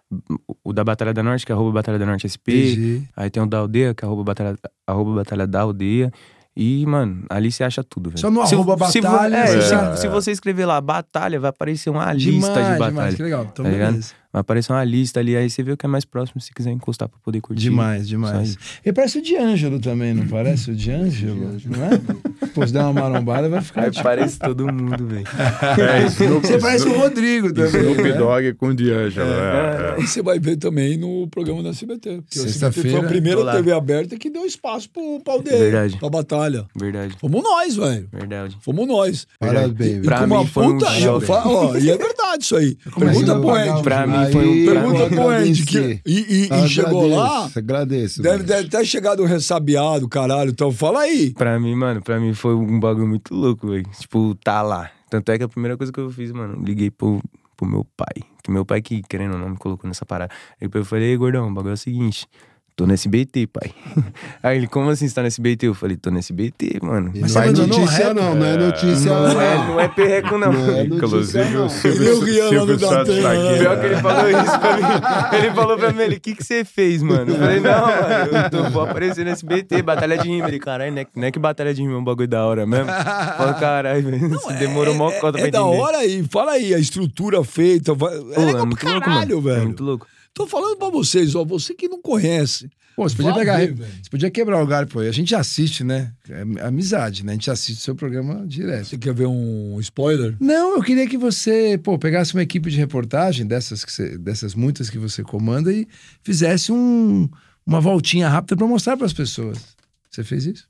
O da Batalha da Norte, que é arroba Batalha da Norte S P. Entendi. Aí tem o da Aldeia, que é arroba Batalha, arroba batalha da Aldeia. E, mano, ali você acha tudo, velho. Só no Se- arroba se vo- batalha, é, você se, já- se você escrever lá batalha, vai aparecer uma lista Demais, de batalha. demais, que legal. Então, Tá ligado? beleza. Vai aparecer uma lista ali, aí você vê o que é mais próximo, se quiser encostar pra poder curtir. Demais, demais. Isso Ele parece o D'Angelo também, não parece? O D'Angelo, não é? Pô, se der uma marombada, vai ficar... Aí tipo- parece todo mundo, velho. É, Snoop, Você parece o Rodrigo também, Snoop né? Dogg com o D'Angelo. É, é. E você vai ver também no programa da S B T. Porque o S B T foi Sexta-feira, a primeira tô lá. T V aberta que deu espaço pro pau dele, Verdade. pra batalha. Verdade, Fomos nós, velho. verdade. Fomos nós. Parabéns. E Pra com mim uma foi um puta. choque. fa- ó, e é verdade isso aí. Pergunta pro Andy. Pra mim Aí, foi um- eu Pergunta pro Andy. agradecer. Que, e e- Eu e chegou lá, agradeço, Agradeço. deve, mano. deve ter chegado ressabiado, caralho. Então fala aí. Pra mim, mano, pra mim foi um bagulho muito louco, velho. Tipo, tá lá. Tanto é que a primeira coisa que eu fiz, mano, liguei pro, pro meu pai. Que meu pai que, querendo ou não, me colocou nessa parada. Aí eu falei, ei, gordão, o bagulho é o seguinte... Tô no S B T, pai. Aí ele, como assim você tá no S B T? Eu falei, tô no S B T, mano. E Mas não você é abandonou o notícia, rap? não, não é notícia, Não não. é, não é perreco, não. Não é notícia, Inclusive não. o Silvio, Eu ria lá Silvio no Santos Datena, tá aqui. Pior que ele falou isso pra mim. Ele falou pra mim, ele, o que que você fez, mano? Eu falei, não, mano, eu tô, vou aparecer no S B T, batalha de rima. Ele, caralho, não é, não é que batalha de rima é um bagulho da hora mesmo? Eu falei, caralho, velho, isso demorou mó cota pra É da entender. hora aí. Fala aí, a estrutura feita. vai- Pô, É legal muito pra louco, caralho, mano. É velho. muito louco. Tô falando pra vocês, ó. Você que não conhece. Pô, você podia Vai pegar... ver, velho. Você podia quebrar o galho, pô. A gente assiste, né? É amizade, né? A gente assiste o seu programa direto. Você quer ver um spoiler? Não, eu queria que você, pô, pegasse uma equipe de reportagem dessas, que você- dessas muitas que você comanda e fizesse um, uma voltinha rápida pra mostrar pras pessoas. Você fez isso?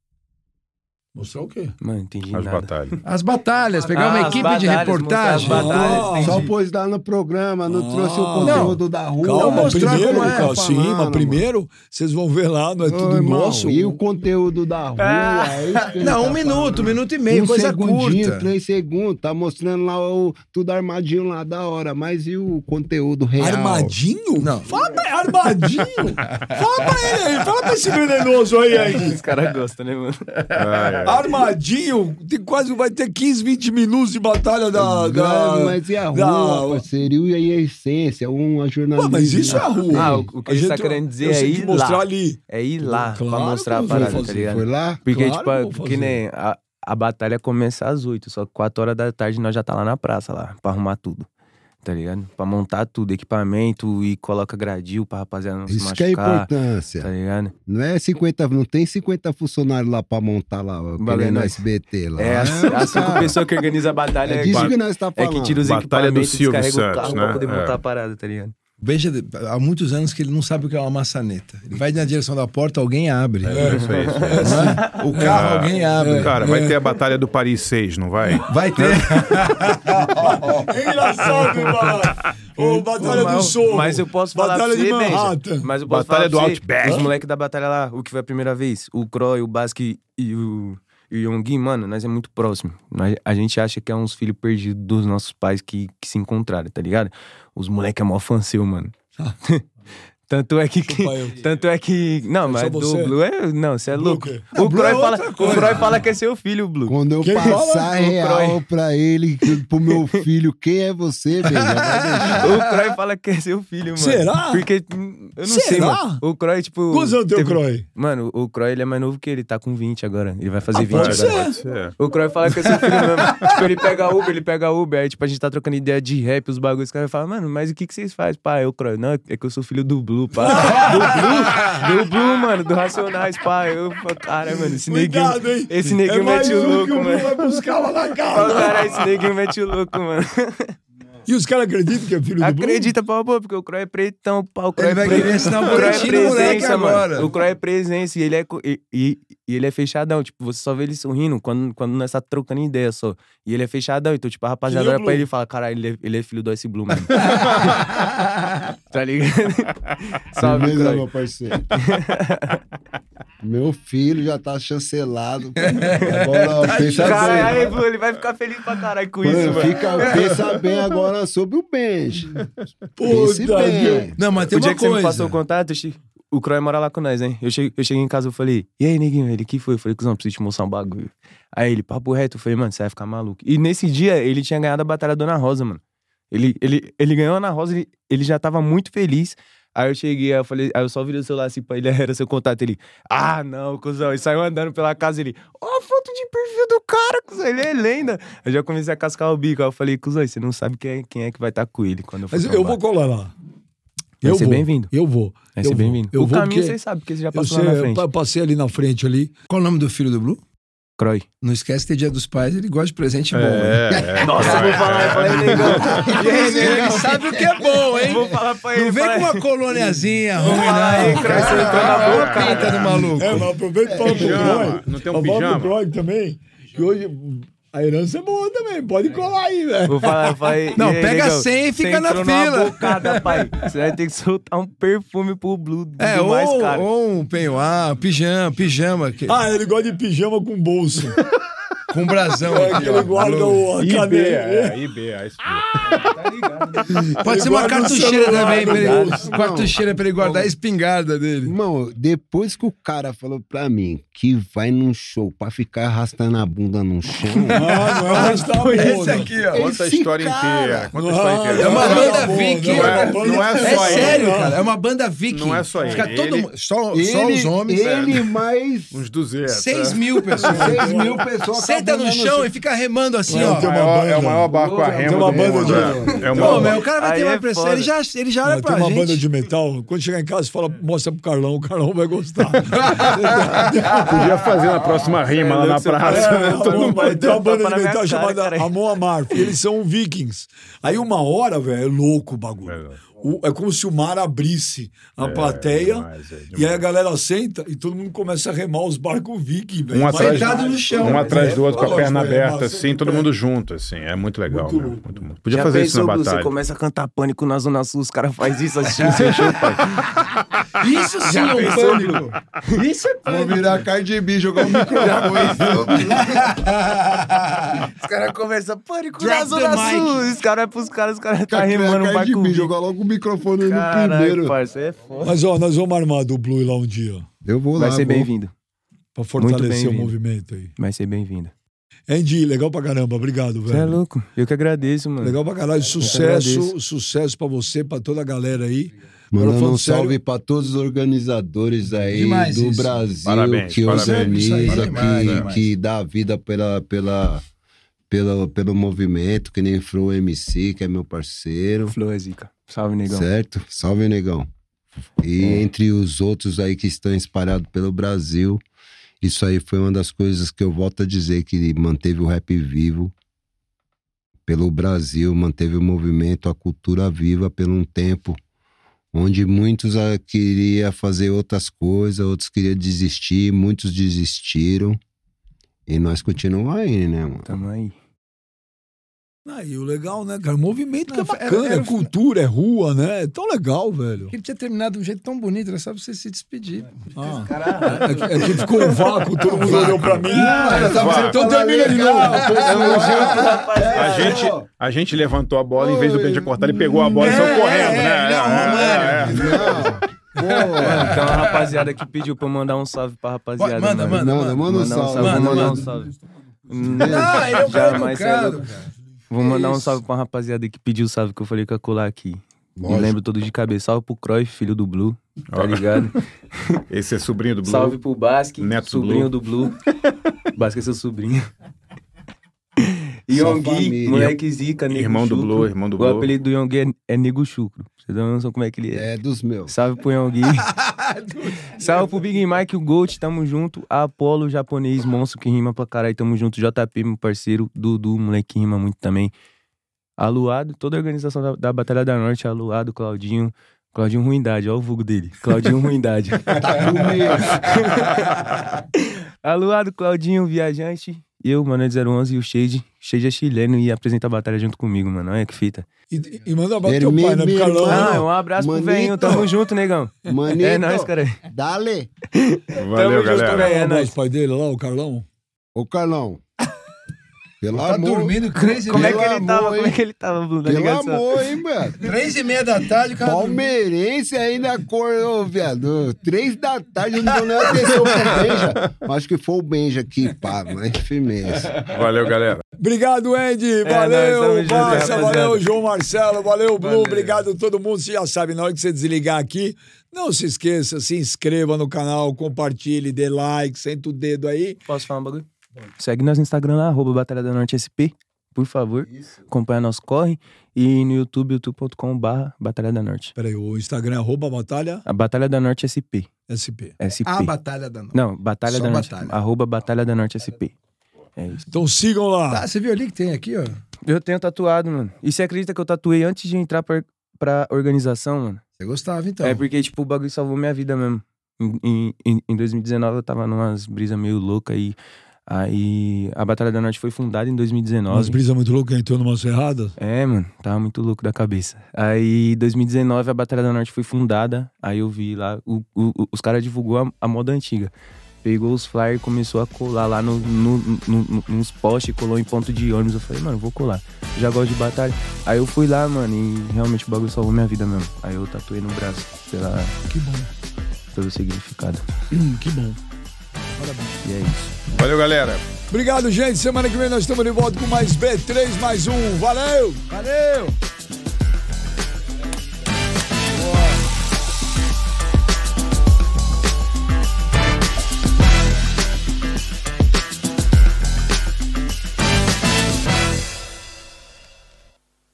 Mostrar o quê? Mano, entendi As nada. batalhas. As batalhas, pegar Ah, uma as equipe de batalhas, reportagem. mostrar as batalhas, Ah, entendi. Só pôs lá no programa, não Ah. trouxe o conteúdo da rua. Calma, mostrar primeiro, como é, calma, sim, mas falando, primeiro vocês vão ver lá, não é Ô, tudo irmão, nosso. E o conteúdo da rua? é isso que ele Não, tá um minuto, falando. um minuto e meio, um coisa segundinho, curta. três segundos, tá mostrando lá o, tudo armadinho lá da hora, mas e o conteúdo real? Armadinho? Não. Fala pra ele, armadinho? Fala pra ele aí, fala pra esse venenoso aí, aí. Os caras gostam, né, mano? Armadinho, tem quase vai ter quinze, vinte minutos de batalha da. Grande, da mas e a rua, da- parceiro? E a essência? Uma jornalista. Ué, mas isso é a rua. Ah, o- o que A ele gente- tá querendo dizer eu é sei ir que mostrar lá. ali. É ir lá Claro pra mostrar que a eu vou parada, fazer. tá ligado? Foi lá? Porque, Claro tipo, que eu a- vou porque fazer. né, a, a batalha começa às oito, só que quatro horas da tarde nós já tá lá na praça, lá, pra arrumar tudo. tá ligado? Pra montar tudo, equipamento e coloca gradil pra rapaziada não se Isso que é a machucar, importância. tá ligado? Não é cinquenta, não tem cinquenta funcionários lá pra montar lá, querendo não. S B T lá. É, as, as cinco cara. pessoas que organizam a batalha É é, disso que- que nós tá é falando. que tira os Batalha do equipamentos e Silvio descarrega o Santos, carro né? pra poder É. montar a parada, tá ligado? Veja, há muitos anos que ele não sabe o que é uma maçaneta. Ele vai na direção da porta, alguém abre. É isso aí. Isso. Não é? O carro, Ah, alguém abre. Cara, vai ter a Batalha do Paris seis, não vai? Vai ter. É engraçado, mano. Ô, Batalha mas, do Sorro. Mas eu posso falar Batalha pra de você, Benja. Manhattan. Mas eu posso Batalha falar do pra você, Outback. os moleques da batalha lá, o que foi a primeira vez, o Croy, o Basque e o, e o Yongui, mano, nós é muito próximo. Nós, a gente acha que é uns filhos perdidos dos nossos pais que, que se encontraram, tá ligado? Os moleques é mó fã seu, mano. Tanto é que. Chupa eu. Tanto é que. Não, É mas só do você? Blue é. Não, você é Blue louco. o quê? O Não, Blue Croy é fala, outra o coisa. Croy fala que é seu filho, Blue. Quando eu Quem passar fala? real Croy. pra ele, pro meu filho, quem é você, velho? O Croy fala que é seu filho, mano. Será? Porque. hum, Eu não Será? sei, mano. O Croy, tipo. Quantos anos tem o teve- Croy? Mano, o Croy ele é mais novo que ele, tá com vinte agora. Ele vai fazer Ah, vinte pode agora. ser. É. O Croy fala que é seu filho mesmo. Tipo, ele pega Uber, ele pega Uber. Aí, tipo, a gente tá trocando ideia de rap, os bagulhos. Os caras falam, mano, mas o que que vocês fazem, pá? Eu, Croy, não, é que eu sou filho do Blue, pá. Do Blue? Do Blue, mano, do Racionais, pá. Eu, falo, cara, mano, esse neguinho. Cuidado, hein? Esse neguinho é mais mete o um louco, que o Blue mano. vai buscar lá na Ó, casa. cara, esse neguinho mete o louco, mano. E os caras acreditam que é filho do Blue? Acredita, pau, pô, porque o Croy é pretão, pau. O Croy Ele vai é pre- querer ensinar o O Croy é boletim do moleque presença, agora. mano. O Croy é presença e ele é, co- e, e, e ele é fechadão. Tipo, você só vê ele sorrindo quando, quando nós tá trocando ideia só. E ele é fechadão. Então, tipo, a rapaziada Que nem o olha pra Blue. ele e fala, caralho, ele é, ele é filho do Ice Blue, mano. Tá ligado? Salve, Beleza, Croy. meu parceiro. Meu filho já tá chancelado. Agora, pensa Caralho, bem. Blue, ele vai ficar feliz pra caralho com isso, Mano, mano. fica, pensa bem agora sobre o Benji. Pense Puta, bem. Não, mas tem O dia uma que você me coisa. passou o contato, eu che- o Croy mora lá com nós, hein? Eu cheguei, eu cheguei em casa, eu falei, e aí, neguinho? Ele, que foi? Eu falei, cuzão, preciso te mostrar um bagulho. Aí ele, papo reto, eu falei, mano, você vai ficar maluco. E nesse dia, ele tinha ganhado a Batalha da Ana Rosa, mano. Ele, ele, ele ganhou a Ana Rosa, ele, ele já tava muito feliz. Aí eu cheguei, aí eu falei, aí eu só virei o celular assim pra ele, era seu contato. Ele, ah, não, cuzão. E saiu andando pela casa, ele, ó, a foto de perfil do cara, cuzão, ele é lenda. Eu já comecei a cascar o bico. Aí eu falei, cuzão, você não sabe quem é, quem é que vai estar com ele quando eu for Mas eu trombar. vou colar lá. Vai eu ser vou. bem-vindo. Eu vou. Vai eu ser vou. bem-vindo. Eu O vou caminho porque vocês sabem, porque você já eu passou sei, lá na eu frente. pa- passei ali na frente ali. Qual o nome do filho do Blue? Croy. Não esquece que tem Dia dos Pais, ele gosta de presente bom. hein? É, é. Nossa, eu vou falar, eu falei, negão. E aí, negão? Ele sabe o que é bom, hein? Vou falar pra ele. Não vem falar- com uma colôniazinha ruim, falar aí, não. Croy, você entrou na Olha boca, a pinta do maluco. É, mas aproveita e fala pro Pijama. Croy. Não tem um Eu falo pijama? pro Croy também. Que hoje a herança é boa também. Pode colar aí, velho. Vou falar, eu falei. Não, e aí, pega negão? cem e fica Você na entrou numa fila. bocada, pai. Você vai ter que soltar um perfume pro Blue do É, ou, mais caro. ou um peignoir, pijama, pijama, que, Ah, ele gosta de pijama com bolso. com brasão. É aqui, que ó. ele guarda o a I B, caneta. é, I B, é isso mesmo. Pode Ele ser uma guarda o cartucheira celular também, no pra ele, bolso. cartucheira pra ele guardar a espingarda dele. Irmão, depois que o cara falou pra mim que vai num show pra ficar arrastando a bunda no chão, Ah, não é arrastar a bunda. Esse aqui, ó. Conta a Esse história cara. inteira. Conta a Não, história inteira. É uma não banda bom, viking. não é- banda- não é É só ele. sério, não. cara. É uma banda viking. Não é só ele. Fica todo Ele- mundo- só, só ele, os homens. ele mais Uns duzentos. seis mil pessoas. seis mil pessoas. Senta no acabando chão e fica remando assim, Não, ó. tem É o uma maior- é o banda. maior barco a remo Tem uma do banda mundo, de- é. É Pô, uma... mas o cara vai Aí ter uma é pressão. foda. Ele já, ele já olha Tem pra uma gente. banda de metal. Quando chegar em casa, fala, mostra pro Carlão. O Carlão vai gostar. Podia fazer na próxima rima lá na praça. É, Amon, mas tem uma banda tapa na de metal minha cara, chamada cara. Amon Amarth. E eles são vikings. Aí uma hora, velho, é louco o bagulho. O- É como se o mar abrisse a plateia. demais, é demais. E aí a galera senta e todo mundo começa a remar os barcos viking, velho. Um Mas- atrás, Deitado no chão. um atrás do outro com a lógico, perna é, aberta, massa, assim, todo é. mundo junto, assim. É muito legal, Muito mesmo, louco. muito, muito. Podia Já fazer isso pensou, na Blue, batalha. você começa a cantar Pânico na Zona Sul, os caras fazem isso assistindo seu show, pai. Isso sim é um pânico. Isso é pânico. Vou virar Cardi B, jogar o microfone. Os caras começam Pânico Drop na Zona the mic. Sul. Os caras pros caras, os caras tá Virar rimando um Cardi barco. B, jogar logo o microfone aí no Caralho, primeiro. parça, é foda. Mas, ó, nós vamos armar do Blue lá um dia. Eu vou lá. Vai ser vou. bem-vindo. Pra fortalecer o bem-vindo. movimento aí. Vai ser bem-vindo. Andy, legal pra caramba. Obrigado, Você é velho. louco. Eu que agradeço, mano. Legal pra caralho. Sucesso, agradeço. sucesso pra você, pra toda a galera aí. Mandando Agora, um falando sério, salve pra todos os organizadores aí Demais do isso. Brasil Parabéns, que parabéns. organiza, Isso aí, que, demais, demais. que dá vida pela, pela, pelo, pelo movimento, que nem Flow M C, que é meu parceiro. Flow é zica. Salve, negão. Certo? Salve, negão. E É. entre os outros aí que estão espalhados pelo Brasil, isso aí foi uma das coisas que eu volto a dizer que manteve o rap vivo pelo Brasil, manteve o movimento, a cultura viva por um tempo onde muitos ah, queriam fazer outras coisas, outros queriam desistir, muitos desistiram e nós continuamos aí, né, mano? Tamo aí. Aí, o legal, né, cara? O movimento que é Não, era- bacana, era- é cultura, é rua, né? É tão legal, velho. Ele tinha terminado de um jeito tão bonito, era só você se despedir. Ah, é, que, é que ficou um vácuo, todo mundo olhou pra mim. Vácuo. Então termina de novo. A gente, a gente levantou a bola, em vez do Benja cortar, ele pegou a bola e saiu correndo, né? É, é. Mano, tem uma rapaziada que pediu pra eu mandar um salve pra rapaziada. Manda, mano. manda, Manda, manda um Mandar salve. vou Manda, mandar um manda. salve. Ah, ele é o cara Jamais, educado, cê é louco. cara. Vou Que mandar um isso? salve pra uma rapaziada que pediu o salve que eu falei que ia colar aqui. Me Lógico. lembro todo de cabeça. Salve pro Cruyff, filho do Blue, tá ligado? Esse é sobrinho do Blue. Salve pro Basque, Neto do sobrinho do Blue. Basque é seu sobrinho. Só Yongui, família. moleque zica, nego Irmão do chucro. Blue, irmão do O Blue. apelido do Yongui é, é nego chucro. Vocês não noção como é que ele é. É dos meus. Salve pro Yongui. Salve pro Big Mike, o Gold, tamo junto. A Apollo, japonês, monstro que rima pra caralho, tamo junto. J P, meu parceiro. Dudu, moleque que rima muito também. Aluado, toda a organização da, da Batalha da Norte, Aluado, Claudinho. Claudinho Ruindade, ó o vulgo dele. Claudinho Ruindade. Tá comigo. Aluado, Claudinho, viajante. Eu, Mano zero onze e o Shade. Shade é chileno e apresenta a batalha junto comigo, mano. Olha que fita. E, e manda um abraço pro teu pai, né? Pro Meu Carlão. irmão. Ah, um abraço pro Manito. velhinho. Tamo junto, negão. Manito, É nóis, cara. dale. Valeu, Tamo junto, galera. velho. Um É abraço nóis. pro pai dele lá, o Carlão. Ô, Carlão. Pelo Tá amor. dormindo crazy Como é mesmo. que ele Pelo tava? amor, Como é hein? que ele tava, Blue? Tá Pelo ligado? amor, hein, mano? Três e meia da tarde, o cara. Palmeirense ainda acordou, viado. Três da tarde, eu não dou nem atenção pro Benja. Acho que foi o Benja aqui, pá, mas firmeza. Valeu, galera. Obrigado, Andy. É, Valeu, nós tamo junto, Márcia. rapaziada. Valeu, João Marcelo. Valeu, Blue. Valeu. Obrigado a todo mundo. Você já sabe, na hora que você desligar aqui, não se esqueça, se inscreva no canal, compartilhe, dê like, senta o dedo aí. Posso falar um bagulho? Segue nós no Instagram lá, arroba Batalha da Norte S P, por favor. Acompanha nosso corre. E no YouTube, youtube ponto com barra Batalha da Norte. Peraí, o Instagram é arroba batalha A Batalha da Norte S P. S P. S P. A batalha da noite. Não, Batalha Só da Norte. Batalha. Arroba Batalha da Norte S P. É isso. Então sigam lá. Tá, você viu ali que tem aqui, ó? Eu tenho tatuado, mano. E você acredita que eu tatuei antes de entrar pra, pra organização, mano? Você gostava, então. É porque, tipo, o bagulho salvou minha vida mesmo. Em, em, em dois mil e dezenove eu tava numas brisas meio loucas aí. Aí a Batalha da Norte foi fundada em dois mil e dezenove. Umas brisas muito loucas, entrou numa serrada. É, mano, tava muito louco da cabeça. Aí, em dois mil e dezenove, a Batalha da Norte foi fundada. Aí eu vi lá, o, o- o- os caras divulgou a, a moda antiga. Pegou os flyers e começou a colar lá no, no, no- no- nos postes, colou em ponto de ônibus. Eu falei, mano, vou colar. Já gosto de batalha. Aí eu fui lá, mano, e realmente o bagulho salvou minha vida mesmo. Aí eu tatuei no braço, pela, Que bom. pelo significado. Que bom. E é isso. Valeu, galera. Obrigado, gente. Semana que vem nós estamos de volta com mais B três mais um. Valeu! Valeu!